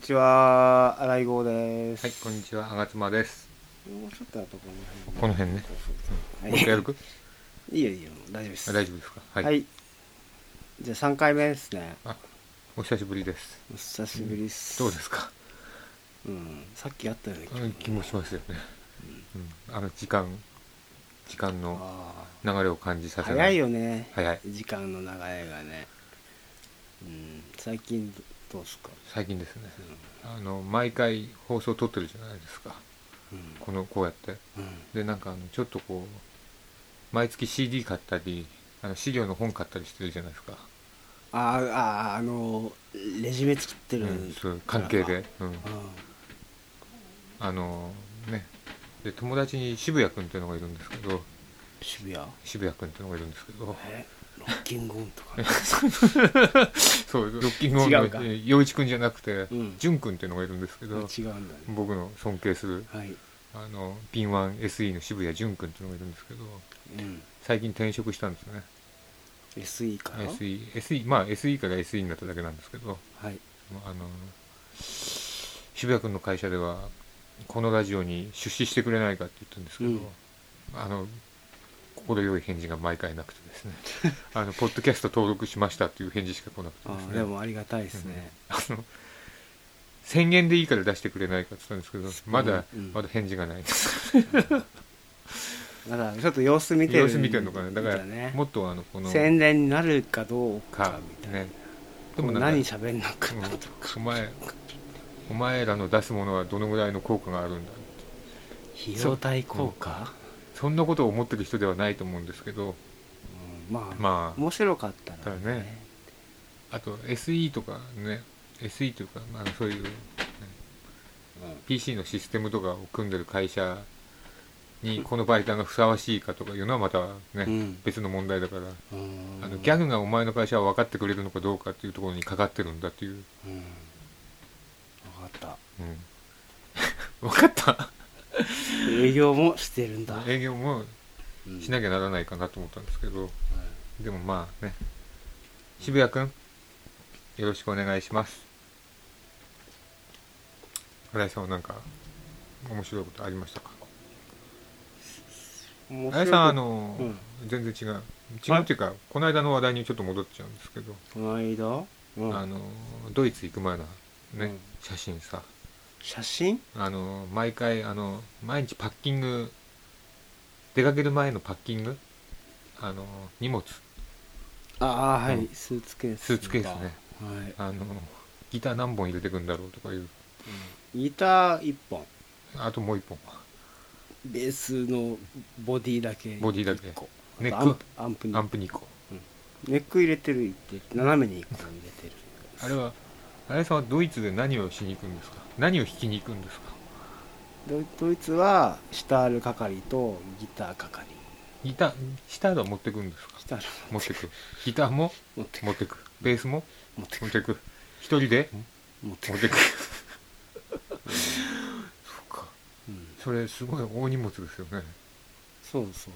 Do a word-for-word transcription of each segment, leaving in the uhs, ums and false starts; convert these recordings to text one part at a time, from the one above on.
ちは、新井郷です。 はい、こんにちは、あがつまです。 もうちょっとあとこの辺。 この辺ね。 そうそうそう、 もう一回やるくいいよいいよ、大丈夫です。 大丈夫ですか。はい。 はい、じゃあさんかいめですね。 あ、お久しぶりです。 お久しぶりです。 どうですか。 うん、さっきあったよね。 うん、気もしますよね。うん、あの時間、時間の流れを感じさせない。 早いよね。 早い。 時間の流れがね。うん、最近どうですか。 最近ですね。うん、あの毎回放送撮ってるじゃないですか。うん、このこうやって。うん、でなんかあのちょっとこう毎月 シーディー 買ったり、あの資料の本買ったりしてるじゃないですか。 ああ、あのレジュメ作ってる、 うん、そう関係で、うん、あのね、で友達に渋谷君っていうのがいるんですけど、 渋谷渋谷君っていうのがいるんですけど、 えロッキングオンとか、ね、 そうロッキングオンの陽一君じゃなくて、うん、潤君っていうのがいるんですけど、 違うんだ、ね、 僕の尊敬する、はい、あのピンワン エスイー の渋谷潤君っていうのがいるんですけど、うん、最近転職したんですよね。 エスイー からエスイー、エスイー、まあ エスイー から エスイー になっただけなんですけど、はい、あの渋谷君の会社ではこのラジオに出資してくれないかって言ったんですけど、うん、あの心よい返事が毎回なくてですねあのポッドキャスト登録しましたっていう返事しか来なくてですね。 あでもありがたいですね、 うん、あの宣言でいいから出してくれないかって言ったんですけど、まだ、うん、まだ返事がないですまだちょっと様子見てる様子見てるのかな。だから、ね、もっとあのこの宣伝になるかどうかみたいな、ね、でも何喋んのかなとか、 うん、お前お前らの出すものはどのぐらいの効果があるんだって、 費用対効果、 そ,、うん、そんなことを思ってる人ではないと思うんですけど、 うん、まあ、まあ、面白かったらね, ねあと エスイー とかね エスイー というか、まあ、そういう、ね、うん、ピーシー のシステムとかを組んでる会社にこの媒体がふさわしいかとかいうのはまたね、うん、別の問題だから、あのギャグがお前の会社は分かってくれるのかどうかっていうところにかかってるんだっていう、うん、 分かった、 うん、分かった営業もしてるんだ。 営業もしなきゃならないかなと思ったんですけど、うん、でもまあね、渋谷くんよろしくお願いします。新井さんは何か面白いことありましたか。新井さん、あの、うん、全然違う違うっていうか、この間の話題にちょっと戻っちゃうんですけど、 この間、うん、 あのドイツ行く前のね、うん、写真さ、 写真あの毎回あの毎日パッキング、出かける前のパッキング、あの荷物、 ああ、はい、うん、スーツケース、 スーツケースね、はい、あのギター何本入れてくんだろうとかいう、うん、 ギターいっぽん、 あともういっぽんベースのボディだけ、 ボディだけ、 ネックアンプアンプにこ、 うん、ネック入れてるって斜めにいっこ入れてるあれは新井さんはドイツで何をしに行くんですか。何を弾きに行くんですか。 ドイツはシタール係とギター係。 ギター、シタールは持ってくんですか。 シタール持ってく。ギターも持ってく。持ってく。ベースも持ってく。 持ってく。一人で持ってく。 持ってく。そうか、うん。それすごい大荷物ですよね。 そうそう。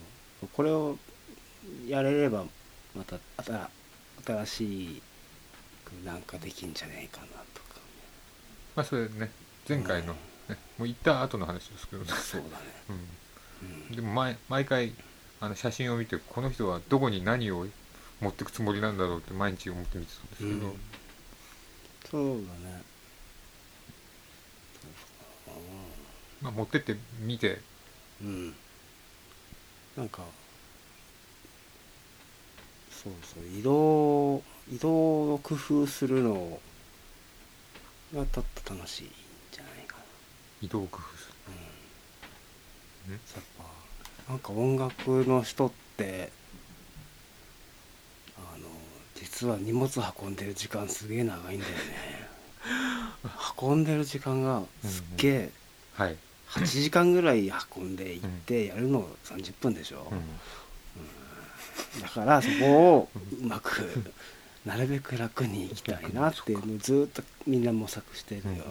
これをやれればまた新しいなんかできんじゃねえかなとか。 まあそれね、前回の、ね、うん、もう行った後の話ですけどね。 そうだね。 うん、でも毎毎回あの写真を見て、この人はどこに何を持ってくつもりなんだろうって毎日思って見てたんですけど、うん、 そうだね。 まあ持ってって見て、 うん、なんかそうそう、移動移動を工夫するのがたった楽しいんじゃないかな。 移動を工夫する、 うん、やっぱなんか音楽の人ってあの実は荷物運んでる時間すげえ長いんだよね運んでる時間がすっげえ、うんうん、はい、はちじかんぐらい運んでいってやるのさんじゅっぷんでしょ、うんうん、だからそこをうまくなるべく楽にいきたいなっていうのをずっとみんな模索してるよ、うんうんうん、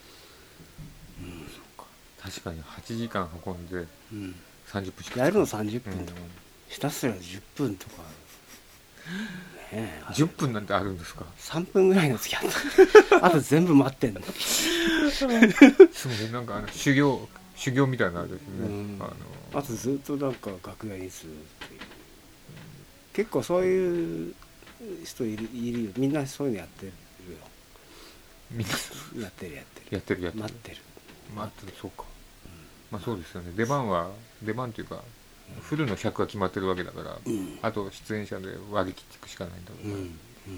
そうか、確かにはちじかん運んでさんじゅっぷんしか、 やるのさんじゅっぷんとか、うん、ひたすらじゅっぷんとかね、 じゅっぷんなんてあるんですか？ さんぷんぐらいの付き合ったあと全部待ってんのそうね、なんかあの修行修行みたいなのあるですね、うん、あのあとずっとなんか楽屋にするっていう、うん、結構そういう人いる、いるよ。みんなそういうのやってるよ。 みんなやってるやってるやってるやってる待ってる待ってる、そうか、うん、まあそうですよね。出番は出番というか、うん、フルの尺が決まってるわけだから、うん、あと出演者で割り切っていくしかないんだろうな、うんうん、へ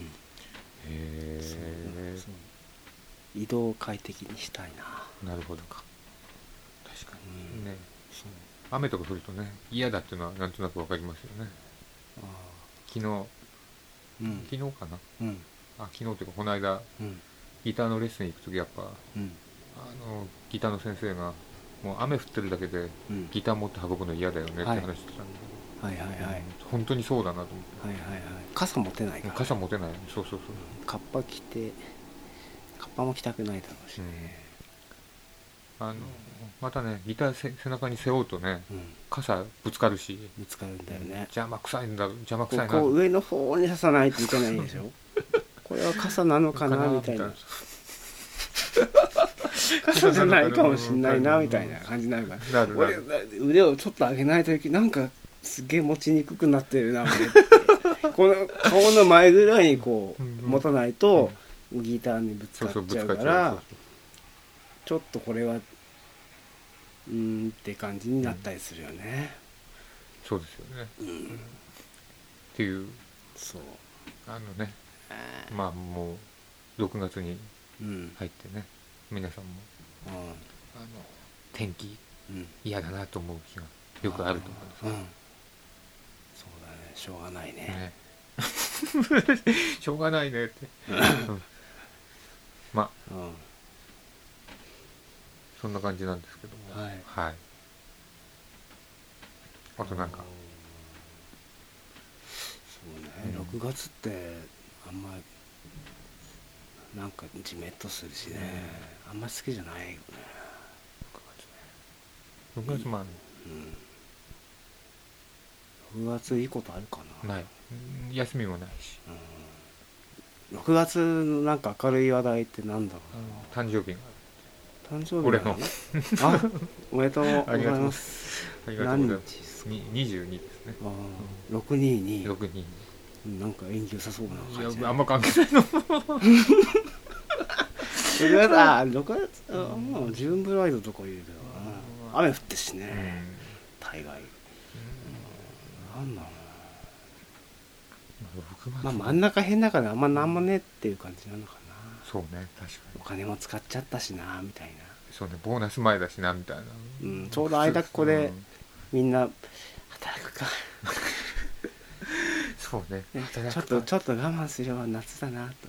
え、 移動を快適にしたいな。 なるほどか。確かに、うん、ね、そう雨とか降るとね嫌だっていうのはなんとなくわかりますよね。あ、昨日、うん、昨日かな、うん、あ、昨日というかこの間、うん、ギターのレッスンに行くときやっぱ、うん、あのギターの先生がもう雨降ってるだけで、うん、ギター持って運ぶの嫌だよねって話してたんだけど、はい、はいはいはい、うん、本当にそうだなと思って、はいはいはい、 傘持てないから、ね、 傘持てない、そうそうそう、 カッパ着てカッパも着たくないだろうしね、 うん、あのまたねギターせ背中に背負うとね、うん、傘ぶつかるし、 ぶつかるんだよね、 邪魔くさいんだ、邪魔くさいな、 こう上の方に刺さないといけないでしょこれは傘なのかなみたいな傘じゃないかもしんないなみたいな感じになるから、俺腕をちょっと上げないとなんかすげえ持ちにくくなってるなこの顔の前ぐらいにこう持たないとギターにぶつかっちゃうから、ちょっとこれはうーんって感じになったりするよね、 うん、そうですよね、うん、っていう、そうあのね、まあもうろくがつに入ってね、うん、皆さんも、うん、あの天気嫌だなと思う日がよくあると思うんですけど、うん、 そうだね、しょうがないね、 ねしょうがないねって、うん、まあ、うん、そんな感じなんですけども、はい、はい、あとなんかそうね、うん、ろくがつってあんまなんかジメッとするしね、うん、あんま好きじゃないよねろくがつね。ろくがつまあ、 うん、ろくがついいことあるかな。 ない、休みもないし、 うん、ろくがつのなんか明るい話題ってなんだろうな、誕生日が誕生日俺のあ、おめでとうございます。 ありがとうございます。にじゅうにですね。あ、 うん、ろくににろくにになんか縁起良さそうな感じ。 いやあんま関係ないのろくがつ、あ、ろくがつ、あ、もうジューンブライドとか言うけど、うん、雨降ってしね、うん、大概、うん、なんだろうな、まあ真ん中辺だからあんまなんもねっていう感じなのかな。 そうね、確かにお金も使っちゃったしなみたいな。 そうね、ボーナス前だしなみたいな、 うん、ちょうど間っこでみんな働くかそうね、 ちょっとちょっと我慢すれば夏だなと思って、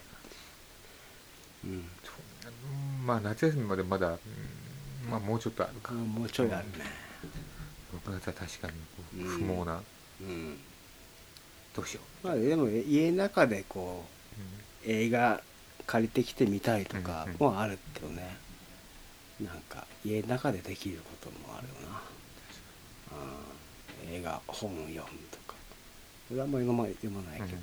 うん、そうまあ夏休みまでまだ、うん、まあもうちょっとあるか、 うん、もうちょいあるね。 ろくがつは確かにこう不毛な、うんうん、どうしよう。 まあでも家の中でこう、うん、映画借りてきてみたいとかもあるけどね、うんうん、なんか家の中でできることもあるよな、うん、映画本を読むとか、俺はあんまり読まないけど、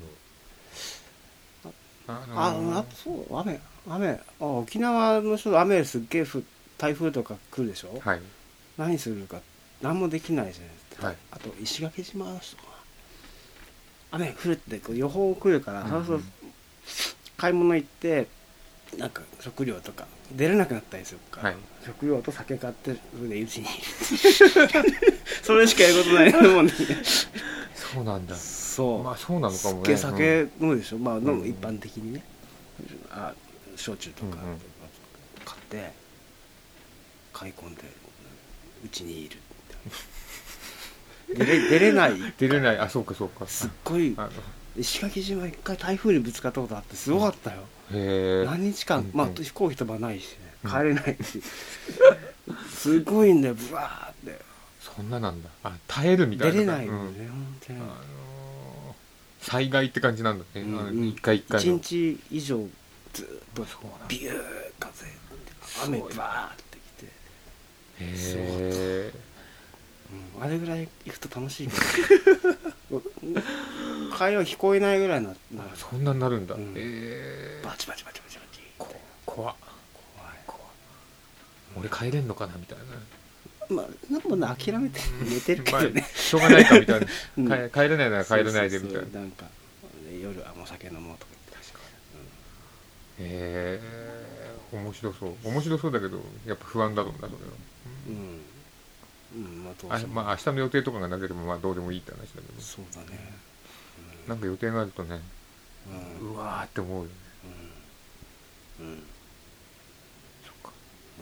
うん、あ, あ, のー、あそう雨雨あ沖縄の人雨すっげえ台風とか来るでしょ、はい、何するか何もできないじゃないですか、はい、あと石垣島の人が雨降るってこう予報来るから、うんうん、そうそう買い物行ってなんか食料とか出れなくなったりするから、はい、食料と酒買ってそれでうちにそれしかやることないと思うんでそうなんだ。 そう、 まあそうなのかもね。 すっげえ酒飲むでしょ、うん、まあ飲む一般的にね、うん、あ焼酎とか買って買い込んでうちにいるみたいな出れ、出れない出れない、あ、そうかそうか、 すっごい石垣島一回台風にぶつかったことあってすごかったよ、うん、へ何日間、まあ飛行機飛ばないしね、帰れないし、うん、すごいんだよ、ブワーって。 そんななんだ。あ、耐えるみたいな。 出れないよね、うん、本当に、あのー、 災害って感じなんだね、うん、一回一回のいちにち以上ずっとビュー風雨バーってきて、へえ、うん、あれぐらい行くと楽しいけど会話聞こえないぐらいになる。 そんなになるんだ、 うん、 えー、 バチバチバチバチバチこ怖っ怖い怖い、俺帰れんのかなみたいな。 まあなんもね諦めて寝てるけどね、まあ、 しょうがないかみたいな、うん、帰れないなら帰れないでみたいな。そうそうそう、 なんか夜はお酒飲もうとか言って。確かに、うん、へえー、面白そう面白そうだけどやっぱ不安だろうなそれは。 うん、うん、まあどうあ、まあ明日の予定とかがなければまあどうでもいいって話だけど。 そうだね、 うん、なんか予定があるとね、うん、うわーって思うよね。うん、うん、そっか、うん、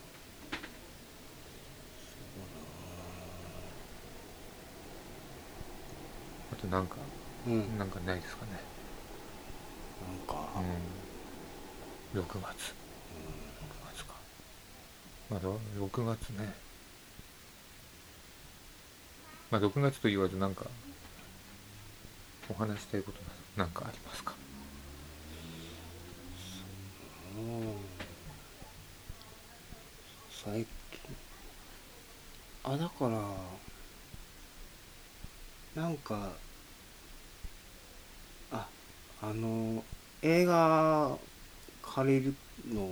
あとなんか、うん、なんかないですかね。 なんか、 うん、ろくがつ、うん、ろくがつか、まだろくがつね。まあろくがつと言わずなんかお話したいことなんかありますか。 うん、最近あだからなんかああの映画借りるの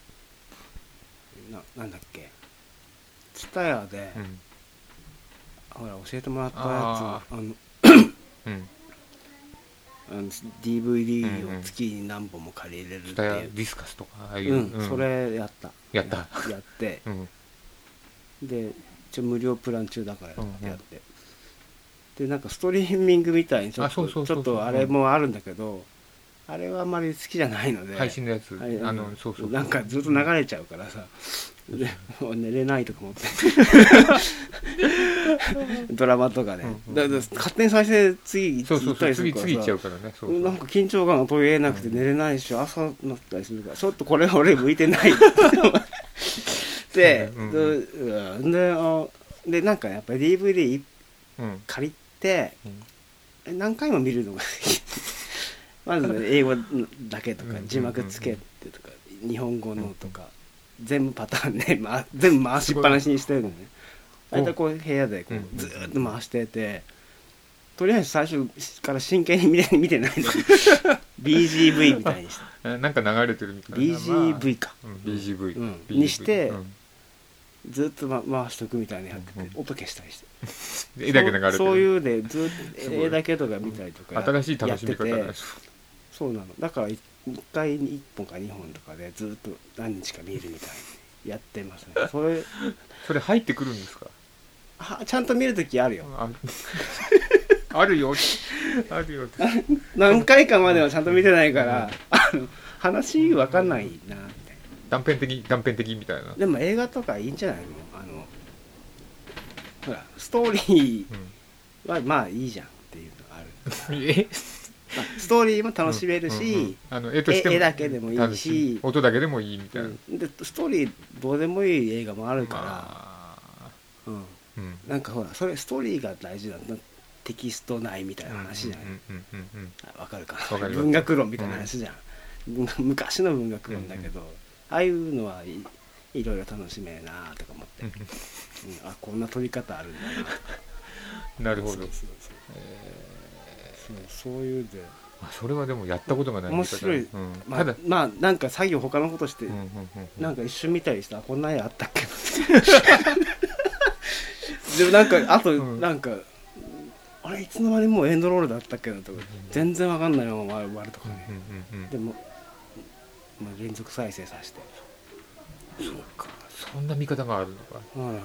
ななんだっけ、ツタヤで、うん、ほら教えてもらったやつ、ああの、うん、あの ディーブイディー を月に何本も借りれるっていう、ツタヤディスカスとかああいう、 うんうん、それやったやったやって、うん、で一応無料プラン中だからやって、うんうん、でなんかストリーミングみたいにちょっとちょっとあれもあるんだけど、あれはあんまり好きじゃないので、 配信のやつ、 はい、あのそうそうなんかずっと流れちゃうからさ、で寝れないとか思ってドラマとかね、うんうん、だから勝手に再生次行ったりするからさ、 次行っちゃうからね、そうそうなんか緊張感が途切れなくて寝れないし、うん、朝になったりするからちょっとこれ俺向いてないで、うんうん、で, あでなんかやっぱり ディーブイディー 借りて、うん、何回も見るのがまず英語だけとか字幕つけてとか日本語のとか全部パターンで、ま、全部回しっぱなしにしてるのね。大体こう部屋でこうずーっと回してて、とりあえず最初から真剣に見て、見てないのビージーブイ みたいにしてなんか流れてるみたいなビージーブイ か、 まあうん、ビージーブイ、うん、 にして、うん、ずっと回しとくみたいにやってて、うん、音消したりして絵だけ流れてる、 そういうでずっと絵だけとか見たりとかや新しい楽しみ方だ。 そうなの。だからいっかいいっぽんかにほんとかでずっと何日か見るみたいにやってますね。それそれ入ってくるんですか。 はちゃんと見るときあるよ。 あ, あるよあるよ何回かまではちゃんと見てないから、うん、あの話わかんないなみたいな。 断片的断片的みたいな。 でも映画とかいいんじゃないの。あのほらストーリーはまあいいじゃんっていうのがある。えまあ、ストーリーも楽しめるし、うんうんうん、あの 絵, としても絵だけでもいいし音だけでもいいみたいな、うん、 でストーリーどうでもいい映画もあるから、まあうんうん、なんかほらそれストーリーが大事なんだ。テキストないみたいな話じゃない。わかるかな。文学論みたいな話じゃん、うん、昔の文学論だけど、うんうん、ああいうのはい、いろいろ楽しめるなとか思って、うん、あこんな撮り方あるんだなとかなるほど。そうそうそう、 えー、そうそういうでそれはでもやったことがない面白い、うん、まあ、ただまあなんか作業他のことして、うんうんうんうん、なんか一瞬見たりしたらこんな絵あったっけでもなんかあとなんか、うん、あれいつの間にもうエンドロールだったっけなとか、うんうん、全然わかんないまま終わるとかね、うんうんうん、でも、まあ、連続再生させてそうかそんな見方があるのか、うんうん、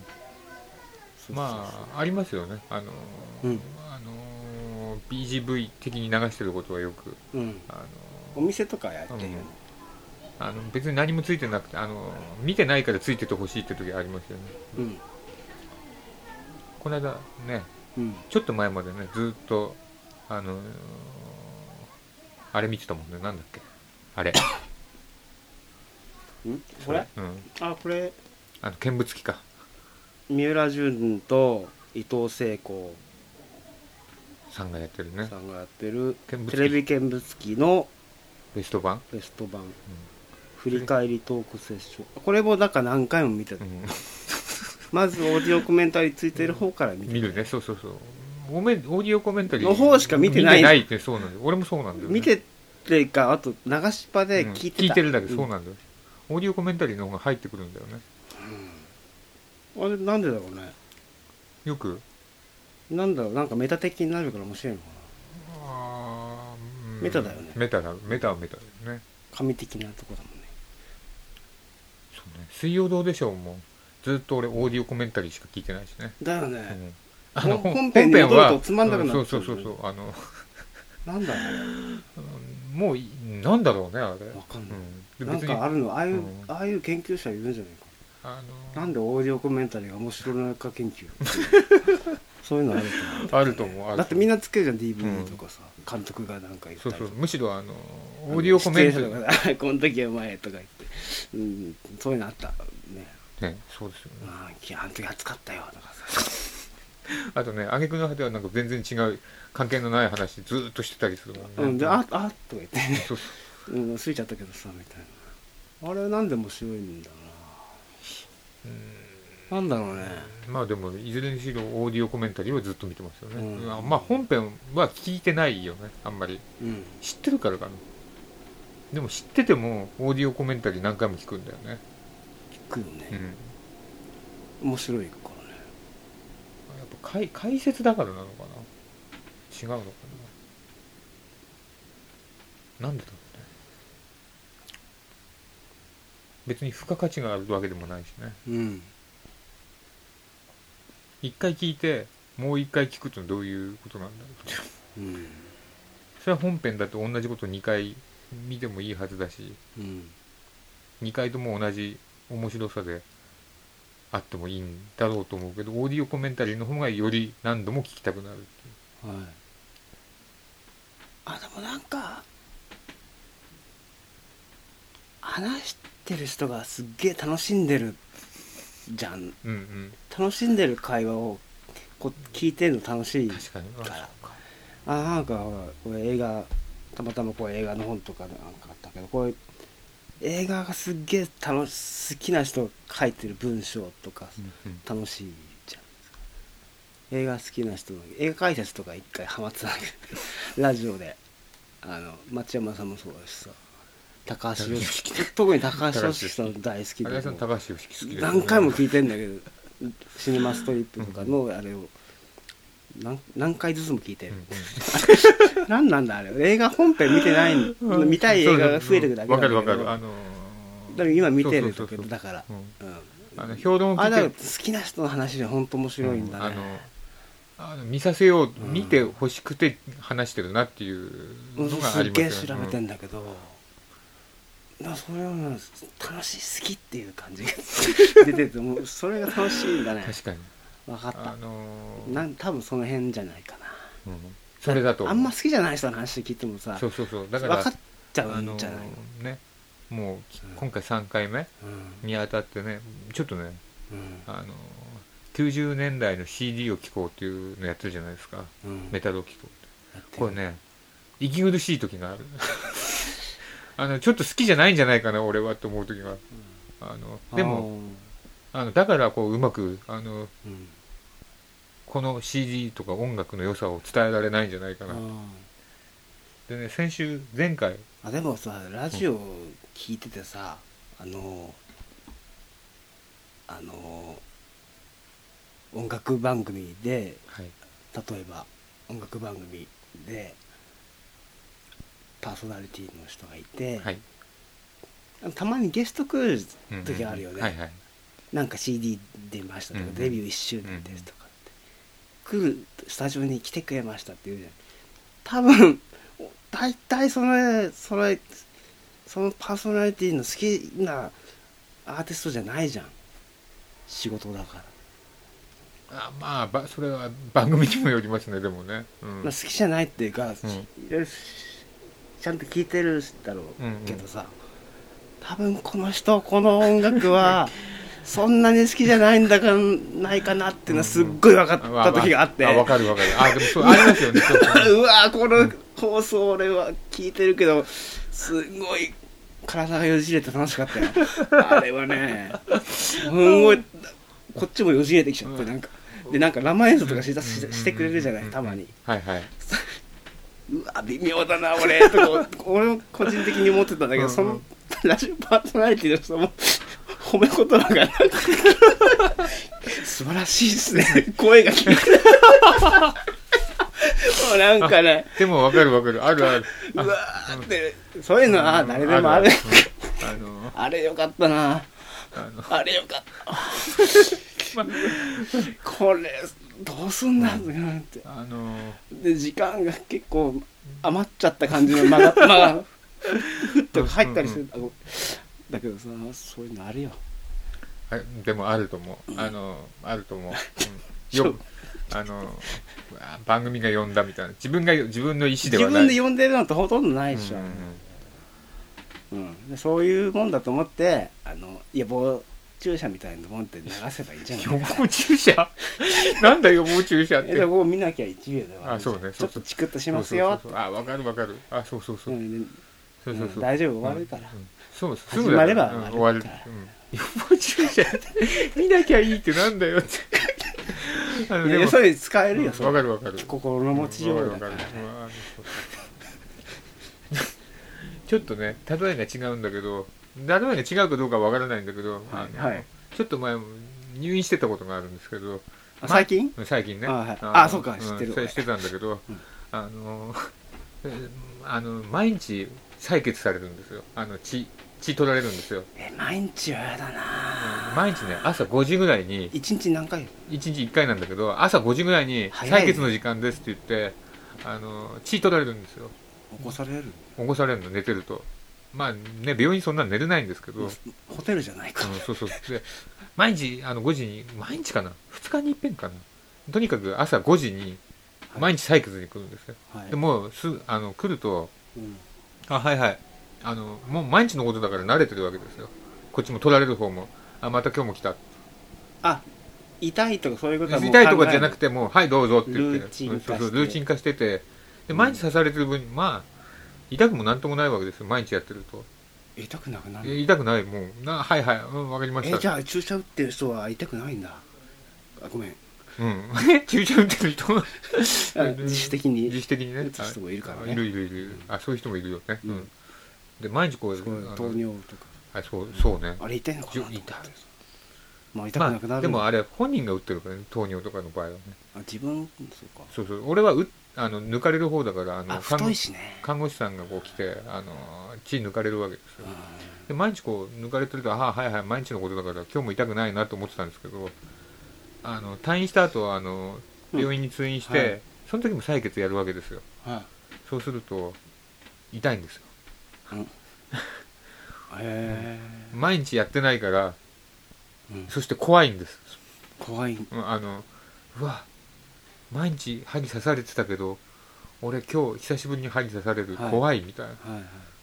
まあありますよねあの、うん、あの ビージーブイ 的に流してることはよく、うん、あのお店とかやってるよね、 うん、あの別に何もついてなくてあの見てないからついててほしいって時ありますよね、うん、この間ね、うん、ちょっと前までねずっとあのー、あれ見てたもんねなんだっけあれんこれ、うん、あこれあの見物機か三浦淳と伊藤聖子さんがやってるねさんがやってるテレビ見物機のベスト版ベスト版、うん、振り返りトークセッションこれもだから何回も見てた、うん、まずオーディオコメンタリーついてる方から見て見るねそうそうそうオメオーディオコメンタリーの方しか見てない見てないってそうなんだよ。俺もそうなんだよ、ね、 見てっていうかあと流しっぱで聞いてた、 うん、聞いてるだけ、そうなんだよ、オーディオコメンタリーの方が入ってくるんだよね、 うん、あれなんでだろうね。 よくなんだろう、なんかメタ的になるから面白いのかな。 あ、うん、 メタだよね。 メタだ、メタはメタだよね。 神的なとこだもんね。 そうね、水曜どうでしょうもずっと俺オーディオコメンタリーしか聞いてないしね。 だよね、 うん、あの本編に戻るとつまんなくなっちゃう、 うん、そうそうそうそう、あのなんだろうもうなんだろうねあれ。わかんない、 うん、 なんかあるの、ああいう、 うん、 ああいう研究者いるんじゃないか。 あのなんでオーディオコメンタリーが面白いのか研究そういうのあると思う、ね、 あると思う。 だってみんなつけるじゃん ディーブイディー とかさ、うん、監督がなんか言ったりとか。 そうそう、むしろあのオーディオコメンタリーこの時は前とか言って、うん、そういうのあったね。 ね、そうですよね。 ああの時暑かったよとかさあとね、挙句の果てはなんか全然違う関係のない話ずっとしてたりするもんね。 うん、で、あ、あとか言ってねそうそう、 うん、過ぎちゃったけどさみたいな。あれなんで面白いんだろうな。うん、なんだろうね。 まあでもいずれにしろオーディオコメンタリーはずっと見てますよね。うん、まあ本編は聞いてないよね、あんまり。うん、知ってるからかな。でも知っててもオーディオコメンタリー何回も聞くんだよね。 聞くよね。 うん、 面白いからね。 やっぱ解解説だからなのかな。違うのかな。なんでだろうね。別に付加価値があるわけでもないしね。うん。一回聞いてもう一回聞くとどういうことなんだろうって、うん、それは本編だと同じことにかい見てもいいはずだし、うん、にかいとも同じ面白さであってもいいんだろうと思うけど、オーディオコメンタリーの方がより何度も聞きたくなるっていう、はい、 あ、でもなんか話してる人がすっげえ楽しんでるじゃん、うんうん、楽しんでる会話をこう聞いてるの楽しいから。確かに。あ、なんかこれ映画たまたまこう映画の本とかなんかあったけど、これ映画がすっげえ楽し好きな人が書いてる文章とか楽しいじゃん、うんうん、映画好きな人の映画解説とか一回ハマってたんだけどラジオであの町山さんもそうだしさ、高橋良樹特に高橋良樹さん大好きで、 高橋良樹好きで何回も聞いてんだけどシネマストリップとかのあれを 何, 何回ずつも聞いてる、うんうん、何なんだあれ、映画本編見てない、うん、見たい映画が増えてるだけだけど、 わかるわかる、あのー、だから今見てるけど、だから、 うん、あの評論を聞いて、 あれだ好きな人の話で本当面白いんだね、 うん、あのあの見させよう、うん、見てほしくて話してるなっていうのがありますよね。 すっげえ調べてんだけど、だからそれは楽しい好きっていう感じが出てて、もうそれが楽しいんだね。 確かに分かった、 あのー、 なん多分その辺じゃないかな、うん、 それだとあんま好きじゃない人の話聞いてもさ、 そうそうそう、だから分かっちゃうんじゃない、 あのー、ね、もう、うん、今回さんかいめにあたってね、ちょっとね、うん、あのー、きゅうじゅうねんだいの シーディー を聴こうっていうのやってるじゃないですか、うん、メタルを聴こうって、これね息苦しい時があるあのちょっと好きじゃないんじゃないかな俺はって思う時が、うん、あのでもあのだからこううまくあの、うん、この シーディー とか音楽の良さを伝えられないんじゃないかな。でね、先週前回あでもさラジオ聞いててさ、うん、あのあの音楽番組で、はい、例えば音楽番組でパーソナリティの人がいて、はい、たまにゲスト来る時あるよね、うんうんはいはい、なんか シーディー 出ましたとか、うんうん、デビューいっしゅうねんですとかって、うんうん、来るスタジオに来てくれましたって言うじゃん。多分大体それそれそのパーソナリティの好きなアーティストじゃないじゃん、仕事だから。 あまあそれは番組にもよりますね。でもね、うん、 好きじゃないっていうか、うん、ちゃんと聴いてるだろうけどさ、うんうん、多分この人この音楽はそんなに好きじゃないんだかないかなっていうのはすっごい分かった時があって、 うんうん、あ分かる分かる、あでもそうありますよねうわこの放送俺は聞いてるけどすごい体がよじれて楽しかったよあれはねすごいこっちもよじれてきちゃって、なんかでなんか生演奏とかしだししてくれるじゃない、たまに。 はいはいうわ微妙だな俺とか俺も個人的に思ってたんだけど、そのラジオパーソナリティの人も褒め言葉がなくて素晴らしいですね声が聞こえもうなんかね、 でも分かる分かる、あるある、 うわーってそういうのは誰でもある、ある、うん、あのー、あれよかったな、あのあれよかったこれどうすんだって、うん、あのー、で時間が結構余っちゃった感じの間が、まあ、ふっと入ったりする、うんうんうん、だけどさそういうのあるよ。 あでもあると思う、あのあると思う、うん、よあの番組が呼んだみたいな、自分が自分の意思ではない、 自分で呼んでるのってほとんどないでしょ、うんうんうん、でそういうもんだと思ってあの予防注射みたいなもんって流せばいいんじゃないかな。 予防注射なんだ予防注射って。 でも見なきゃいちびょうではあ、そうね、 ちょっとチクッとしますよ。 そうそうそうそう、あ、分かる分かる、あ、そうそうそう、うん、 そうそうそう、大丈夫、終わるから、うんうん、 そう始まれば終わるから、 うん、予防注射って見なきゃいいってなんだよってあのでもいやそれ使えるよ、 分かる分かる、 心の持ちようだから、 ちょっとね例えが違うんだけど、例えが違うかどうかわからないんだけど、 はいはい、 ちょっと前入院してたことがあるんですけど、 最近、 ま、最近ね、 あ、はい、ああそうか知ってる、 うん、してたんだけど、うん、あのあの毎日採血されるんですよ、あの血血取られるんですよ。 え毎日はやだな、 うん、毎日ね朝ごじぐらいにいちにち何回いちにちいっかいなんだけど、朝ごじぐらいに採血の時間ですって言って、ね、あの血取られるんですよ。 起こされる起こされるの、寝てると。まあね、病院そんな寝れないんですけど、 ホテルじゃないか、 うん、そうそうで毎日あのごじに、毎日かなふつかにいっぺんかな、とにかく朝ごじに毎日採血に来るんですよ、はい、でもうすあの来ると、うん、あはいはいあのもう毎日のことだから慣れてるわけですよ、こっちも取られる方も、あまた今日も来た、 あ痛いとかそういうことはもう痛いとかじゃなくてもはいどうぞって言ってルーチン化して、 そうそうルーチン化してて、で毎日刺されてる分に、まあ痛くもなんともないわけですよ、毎日やってると。 痛くなくなる？ 痛くない、もうな、はいはい、うん、分かりました。 えじゃあ注射打ってる人は痛くないんだ。あごめん、 うん、注射打ってる人自主的に自主的にね打つ人もいるからね、 いるいるいる、あそういう人もいるよね、うん、で毎日こう糖尿とか、 あそうそうね、 あれ痛いのかなと思って、まあ痛くなくなる、 まあ、でもあれ本人が打ってるからね、糖尿とかの場合はね、 あ自分そうか、 そうそう、俺はうあの抜かれる方だから、あのあ太いしね、 看護師さんがこう来てあの血抜かれるわけですよ、で毎日こう抜かれてると、ああはいはい毎日のことだから今日も痛くないなと思ってたんですけど、あの退院した後あの病院に通院して、うんはい、その時も採血やるわけですよ、はい、そうすると痛いんですよ、うん、へー毎日やってないから、うん、そして怖いんです、 怖い、 うん、あのうわ毎日針刺されてたけど俺今日久しぶりに針刺される、はい、怖いみたいな、はいはい、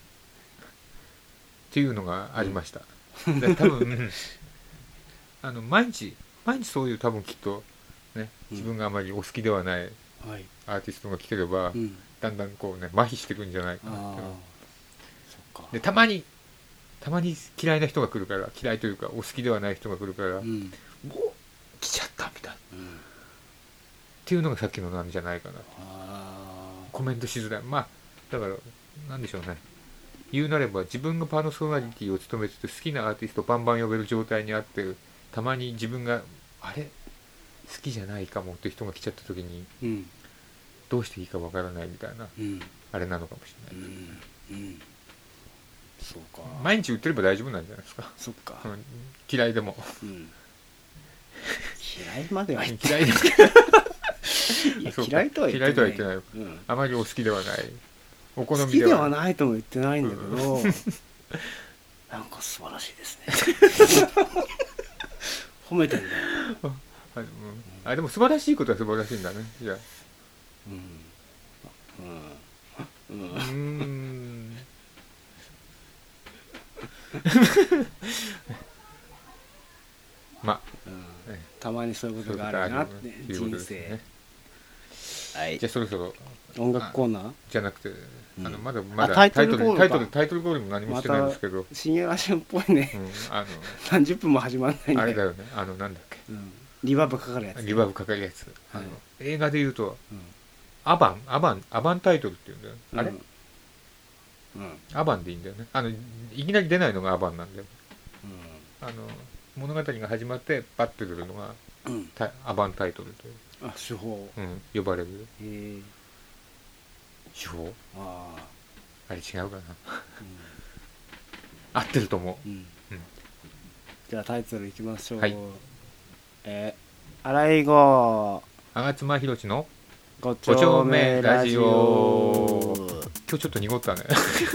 っていうのがありました、うん、で多分あの毎日毎日そういう多分きっとね、自分があまりお好きではないアーティストが来てれば、うん、だんだんこうね麻痺していくんじゃないかなって、そっか、でたまにたまに嫌いな人が来るから、嫌いというかお好きではない人が来るから、うん、もう来ちゃったみたいな、うん、っていうのがさっきのなんじゃないかな、あコメントしづらい、まあだからなんでしょうね、言うなれば自分がパーソナリティを務めてて好きなアーティストをバンバン呼べる状態にあって、たまに自分があれ好きじゃないかもっていう人が来ちゃった時に、うん、どうしていいかわからないみたいな、うん、あれなのかもしれない、うんうん、そうか、毎日売ってれば大丈夫なんじゃないですか、 そっか、 うん、嫌いでも、うん、 嫌いまでは言って嫌いで嫌いとは言ってない、 嫌いとは言ってない、うん、あまりお好きではない、お好みではない、 好きではないとも言ってないんだけどなんか素晴らしいですね褒めてんだよあ、うん、あでも素晴らしいことは素晴らしいんだね、じゃあうんうんうんうーんまあ、うん、 たまにそういうことがあるなって、人生、ね、はい、 じゃあそろそろ音楽コーナーじゃなくて、うん、あのまだまだタイトルタイトルタイトルゴールも何もしてないんですけど、 深夜ラジオっぽいね、うん、あの何十分も始まらないんだよ、 あれだよね、あのなんだっけ、うん、 リバーブかかるやつリバーブかかるやつ、あの、 はい、 映画で言うと、 うん、 アバンアバンアバンタイトルっていうんだよ、 うん、 あれ、うん、アバンでいいんだよね。あのいきなり出ないのがアバンなんだよ、うん、あの物語が始まってパッと出るのが、うん、アバンタイトルという、 あ、手法、 うん、呼ばれる。 へえ、 手法、ああれ違うかな、うん、合ってると思う、うんうん、 じゃあタイトルいきましょう。 はい、 えー、荒井郷吾妻弘のご丁目ラジオ。 今日ちょっと濁ったね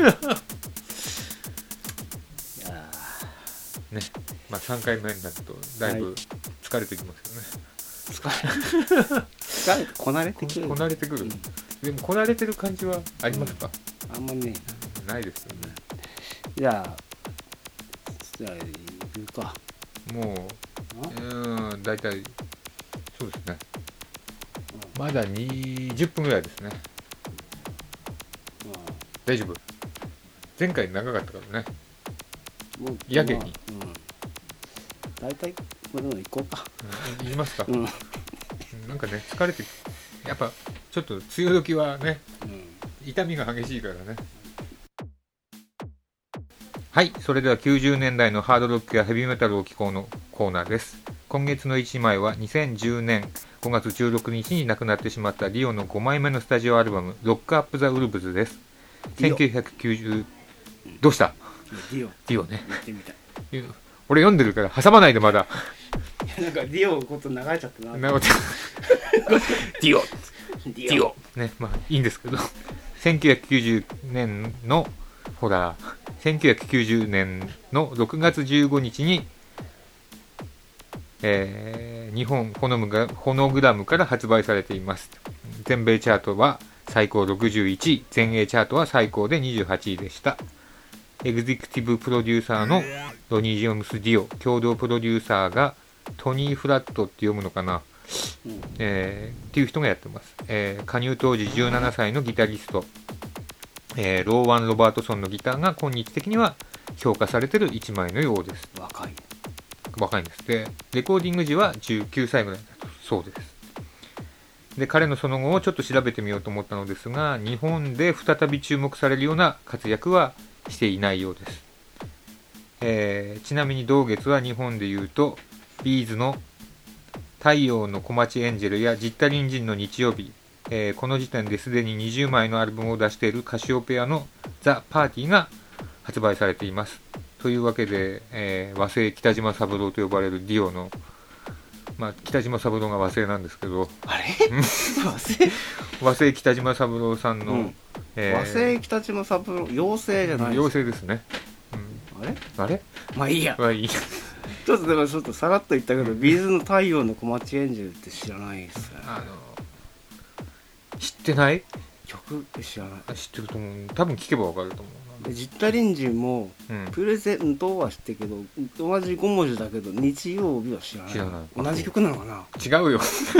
いやね、まあさんかいめになるとだいぶ疲れてきますよね、はい、 疲れてこなれてくるこなれてくる、うん、でもこなれてる感じはありますか？ うん、あんまねないですよね。 じゃあじゃあ行くか。 もううんだいたいそうですね、うん、まだにじゅっぷんぐらいですね、うん、大丈夫。前回長かったからね、もうやけに、まあ、 うん、だいたいこれでも行こうか、 うん、行きますか、うん、なんかね疲れてやっぱちょっと梅雨時はね、うん、痛みが激しいからね。はい、それではきゅうじゅうねんだいのハードロックやヘビーメタルを聴こうのコーナーです。今月のいちまいはにせんじゅうねんごがつじゅうろくにちに亡くなってしまったディオのごまいめのスタジオアルバムロックアップザウルブズです。せんきゅうひゃくきゅうじゅうどうした？ ディオディオね、 言ってみたい。 俺読んでるから挟まないでまだなんかディオのこと流れちゃったなディオディオディオね、まあいいんですけどせんきゅうひゃくきゅうじゅうねんのほらせんきゅうひゃくきゅうじゅうねんのろくがつじゅうごにちに、えー、日本フォノムがフォノグラムから発売されています。全米チャートは最高ろくじゅういちい、全英チャートは最高でにじゅうはちいでした。エグゼクティブプロデューサーのロニー・ジェームス・ディオ、共同プロデューサーがトニー・フラットって読むのかな、えー、っていう人がやってます。えー、加入当時じゅうななさいのギタリスト、えー、ローワン・ロバートソンのギターが今日的には評価されているいちまいのようです。 若い若いんです。で、レコーディング時はじゅうきゅうさいぐらいだとそうです。で、彼のその後をちょっと調べてみようと思ったのですが、日本で再び注目されるような活躍はしていないようです。えー、ちなみに同月は日本でいうとビーズの太陽の小町エンジェルやジッタリンジンの日曜日、えー、この時点ですでににじゅうまいのアルバムを出しているカシオペアのザ・パーティーが発売されています。というわけで、えー、和製北島三郎と呼ばれるディオの、まあ、北島三郎が和製なんですけど、 あれ和製和製北島三郎さんの、うんえー、和製北島三郎妖精じゃないですか。 妖精ですね、 うん、あれあれまあいいや、 まあいいちょっとでもちょっとさらっと言ったけど、ビーズの太陽の小町エンジェルって知らないですね。 あの知ってない？ 曲って知らない。 知ってると思う。多分聞けばわかると思うな。 でジッタリンジンも、うん、プレゼントは知ってるけど同じご文字だけど日曜日は知らない。 知らない。 同じ曲なのかな？ 違うよ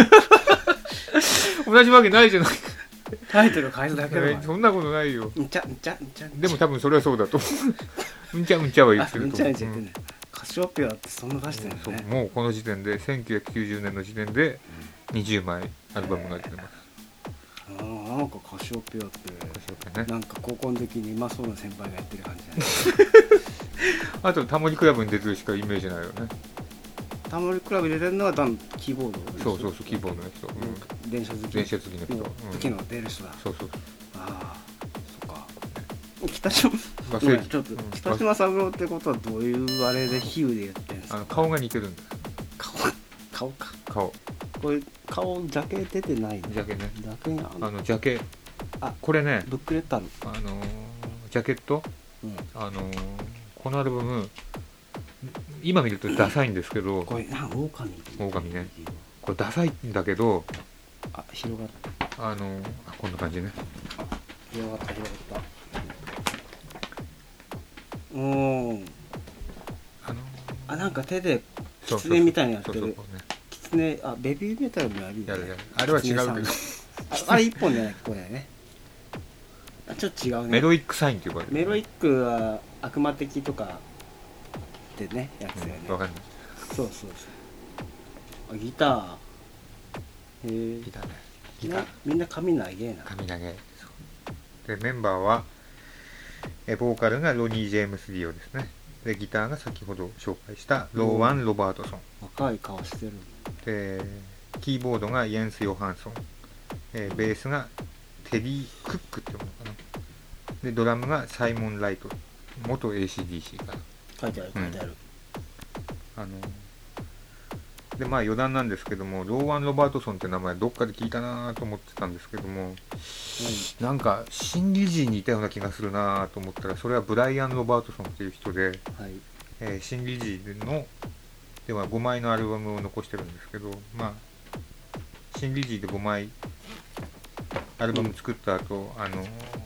同じわけないじゃないタイトル変えただけだからそんなことないよ。 んちゃんちゃんちゃんでも多分それはそうだと思ううんちゃうんちゃは言ってると思う。 うんちゃうんちゃ言ってね、カシオペアってそんな出してるんだね。 もうこの時点でせんきゅうひゃくきゅうじゅうねんの時点でにじゅうまいアルバムが出てます。 あなんかカシオペアって、ね、なんか高校の時にうまそうな先輩がやってる感じだねあとタモリクラブに出てるしかイメージないよね。 タモリクラブに出てるのはキーボード、 そうそうそうキーボードの人、 うん、電車好き電車好きの人、うん、 時の出る人だ。 そうそうああそっか。北島ちょっと、うん、北島三郎ってことはどういうあれで比喩で言ってるんですか？ あの顔が似てるんです。 顔顔か顔これ顔ジャケ出てないの？ ジャケね。 ジャケがあのジャケあこれねブックレットある。 あのー、ジャケット、うん、あのー、このアルバム今見るとダサいんですけど、 これな狼狼ね。これダサいんだけどあ広がったあのー、あこんな感じね。 あ広がった広がった。うんあのー、あなんか手で狐みたいにやってる。そうそうそうそう、ね、狐あベビーメタルもやるよ、ね、 やるやるあれは違うけどあ, あれ一本じゃないこれね。あちょっと違うね。 メロイックサインっていうか、 メロイックは悪魔的とかってねやつだよね。 わ、うん、かんない。 そうそうそう。 あギターへえギターねギターみんな髪長えな髪長えでメンバーはえボーカルがロニー・ジェームス・ディオですねでギターが先ほど紹介したローワン・ロバートソン、 若い顔してるでキーボードがイエンス・ヨハンソン、えー、ベースがテディ・クックっていうのかなでドラムがサイモン・ライト元 エーシーディーシー かな書いてある書いてある、 うん、あのでまあ余談なんですけどもローワン・ロバートソンって名前どっかで聞いたなと思ってたんですけども、うん、なんか新理事にいたような気がするなと思ったらそれはブライアン・ロバートソンっていう人で、はいえー、新理事のではごまいのアルバムを残してるんですけどまあ新理事でごまいアルバム作った後、うん、あの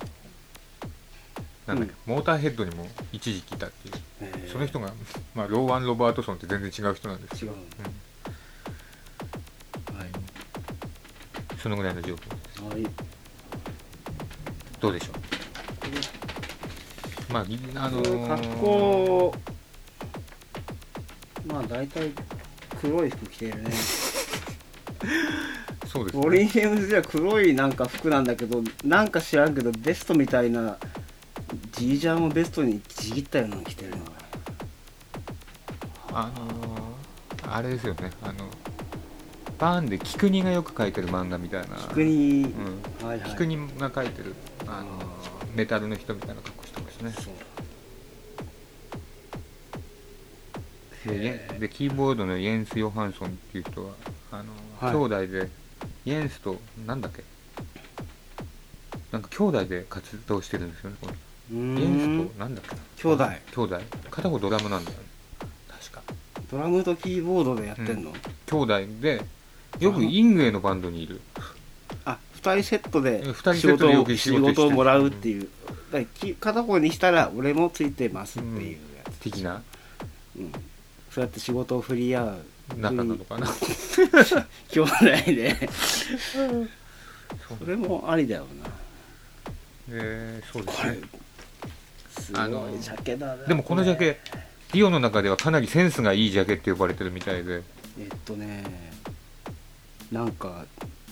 なんだっけ、うん、モーターヘッドにも一時期いたっていう、えー、その人が、まあ、ローワン・ロバートソンって全然違う人なんですけど違う、うんはい、そのぐらいの情報です、はい、どうでしょうまああのー、 格好まあ大体黒い服着てるねそうですね。 オリジンズでは黒いなんか服なんだけどなんか知らんけどベストみたいなジージャンをベストにちぎったようなの着てるのあのー、あれですよねあのバーンで菊兄がよく描いてる漫画みたいな菊兄、うんはいはい、菊兄が描いてるあのー、メタルの人みたいな格好してますねそうで, でキーボードのイエンス・ヨハンソンっていう人はあの、はい、兄弟でイエンスとなんだっけなんか兄弟で活動してるんですよねこれイエンスとなんだっけ兄弟兄弟片方ドラムなんだよね確かドラムとキーボードでやってんの、うん、 兄弟でよくイングエのバンドにいるあふたりセットで仕事を、仕事をもらうっていう、うん、だ片方にしたら俺もついてますっていうやつ、 うん、的な、 うん、そうやって仕事を振り合う仲なのかな兄弟でそれもありだよなえー、そうですねすごいジャケだねでもこのジャケリオの中ではかなりセンスがいいジャケって呼ばれてるみたいでえっとねなんか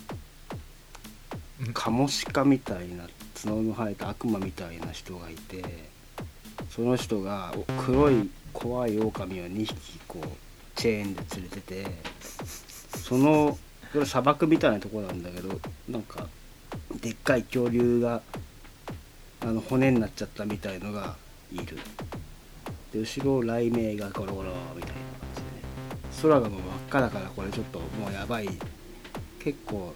カモシカみたいな角の生えた悪魔みたいな人がいてその人が黒い怖い狼をにひきこうチェーンで連れててそのこれ砂漠みたいなところなんだけどなんかでっかい恐竜があの骨になっちゃったみたいのがいるで後ろ雷鳴がゴロゴロみたいな感じで空がもう真っ赤だからこれちょっともうやばい結構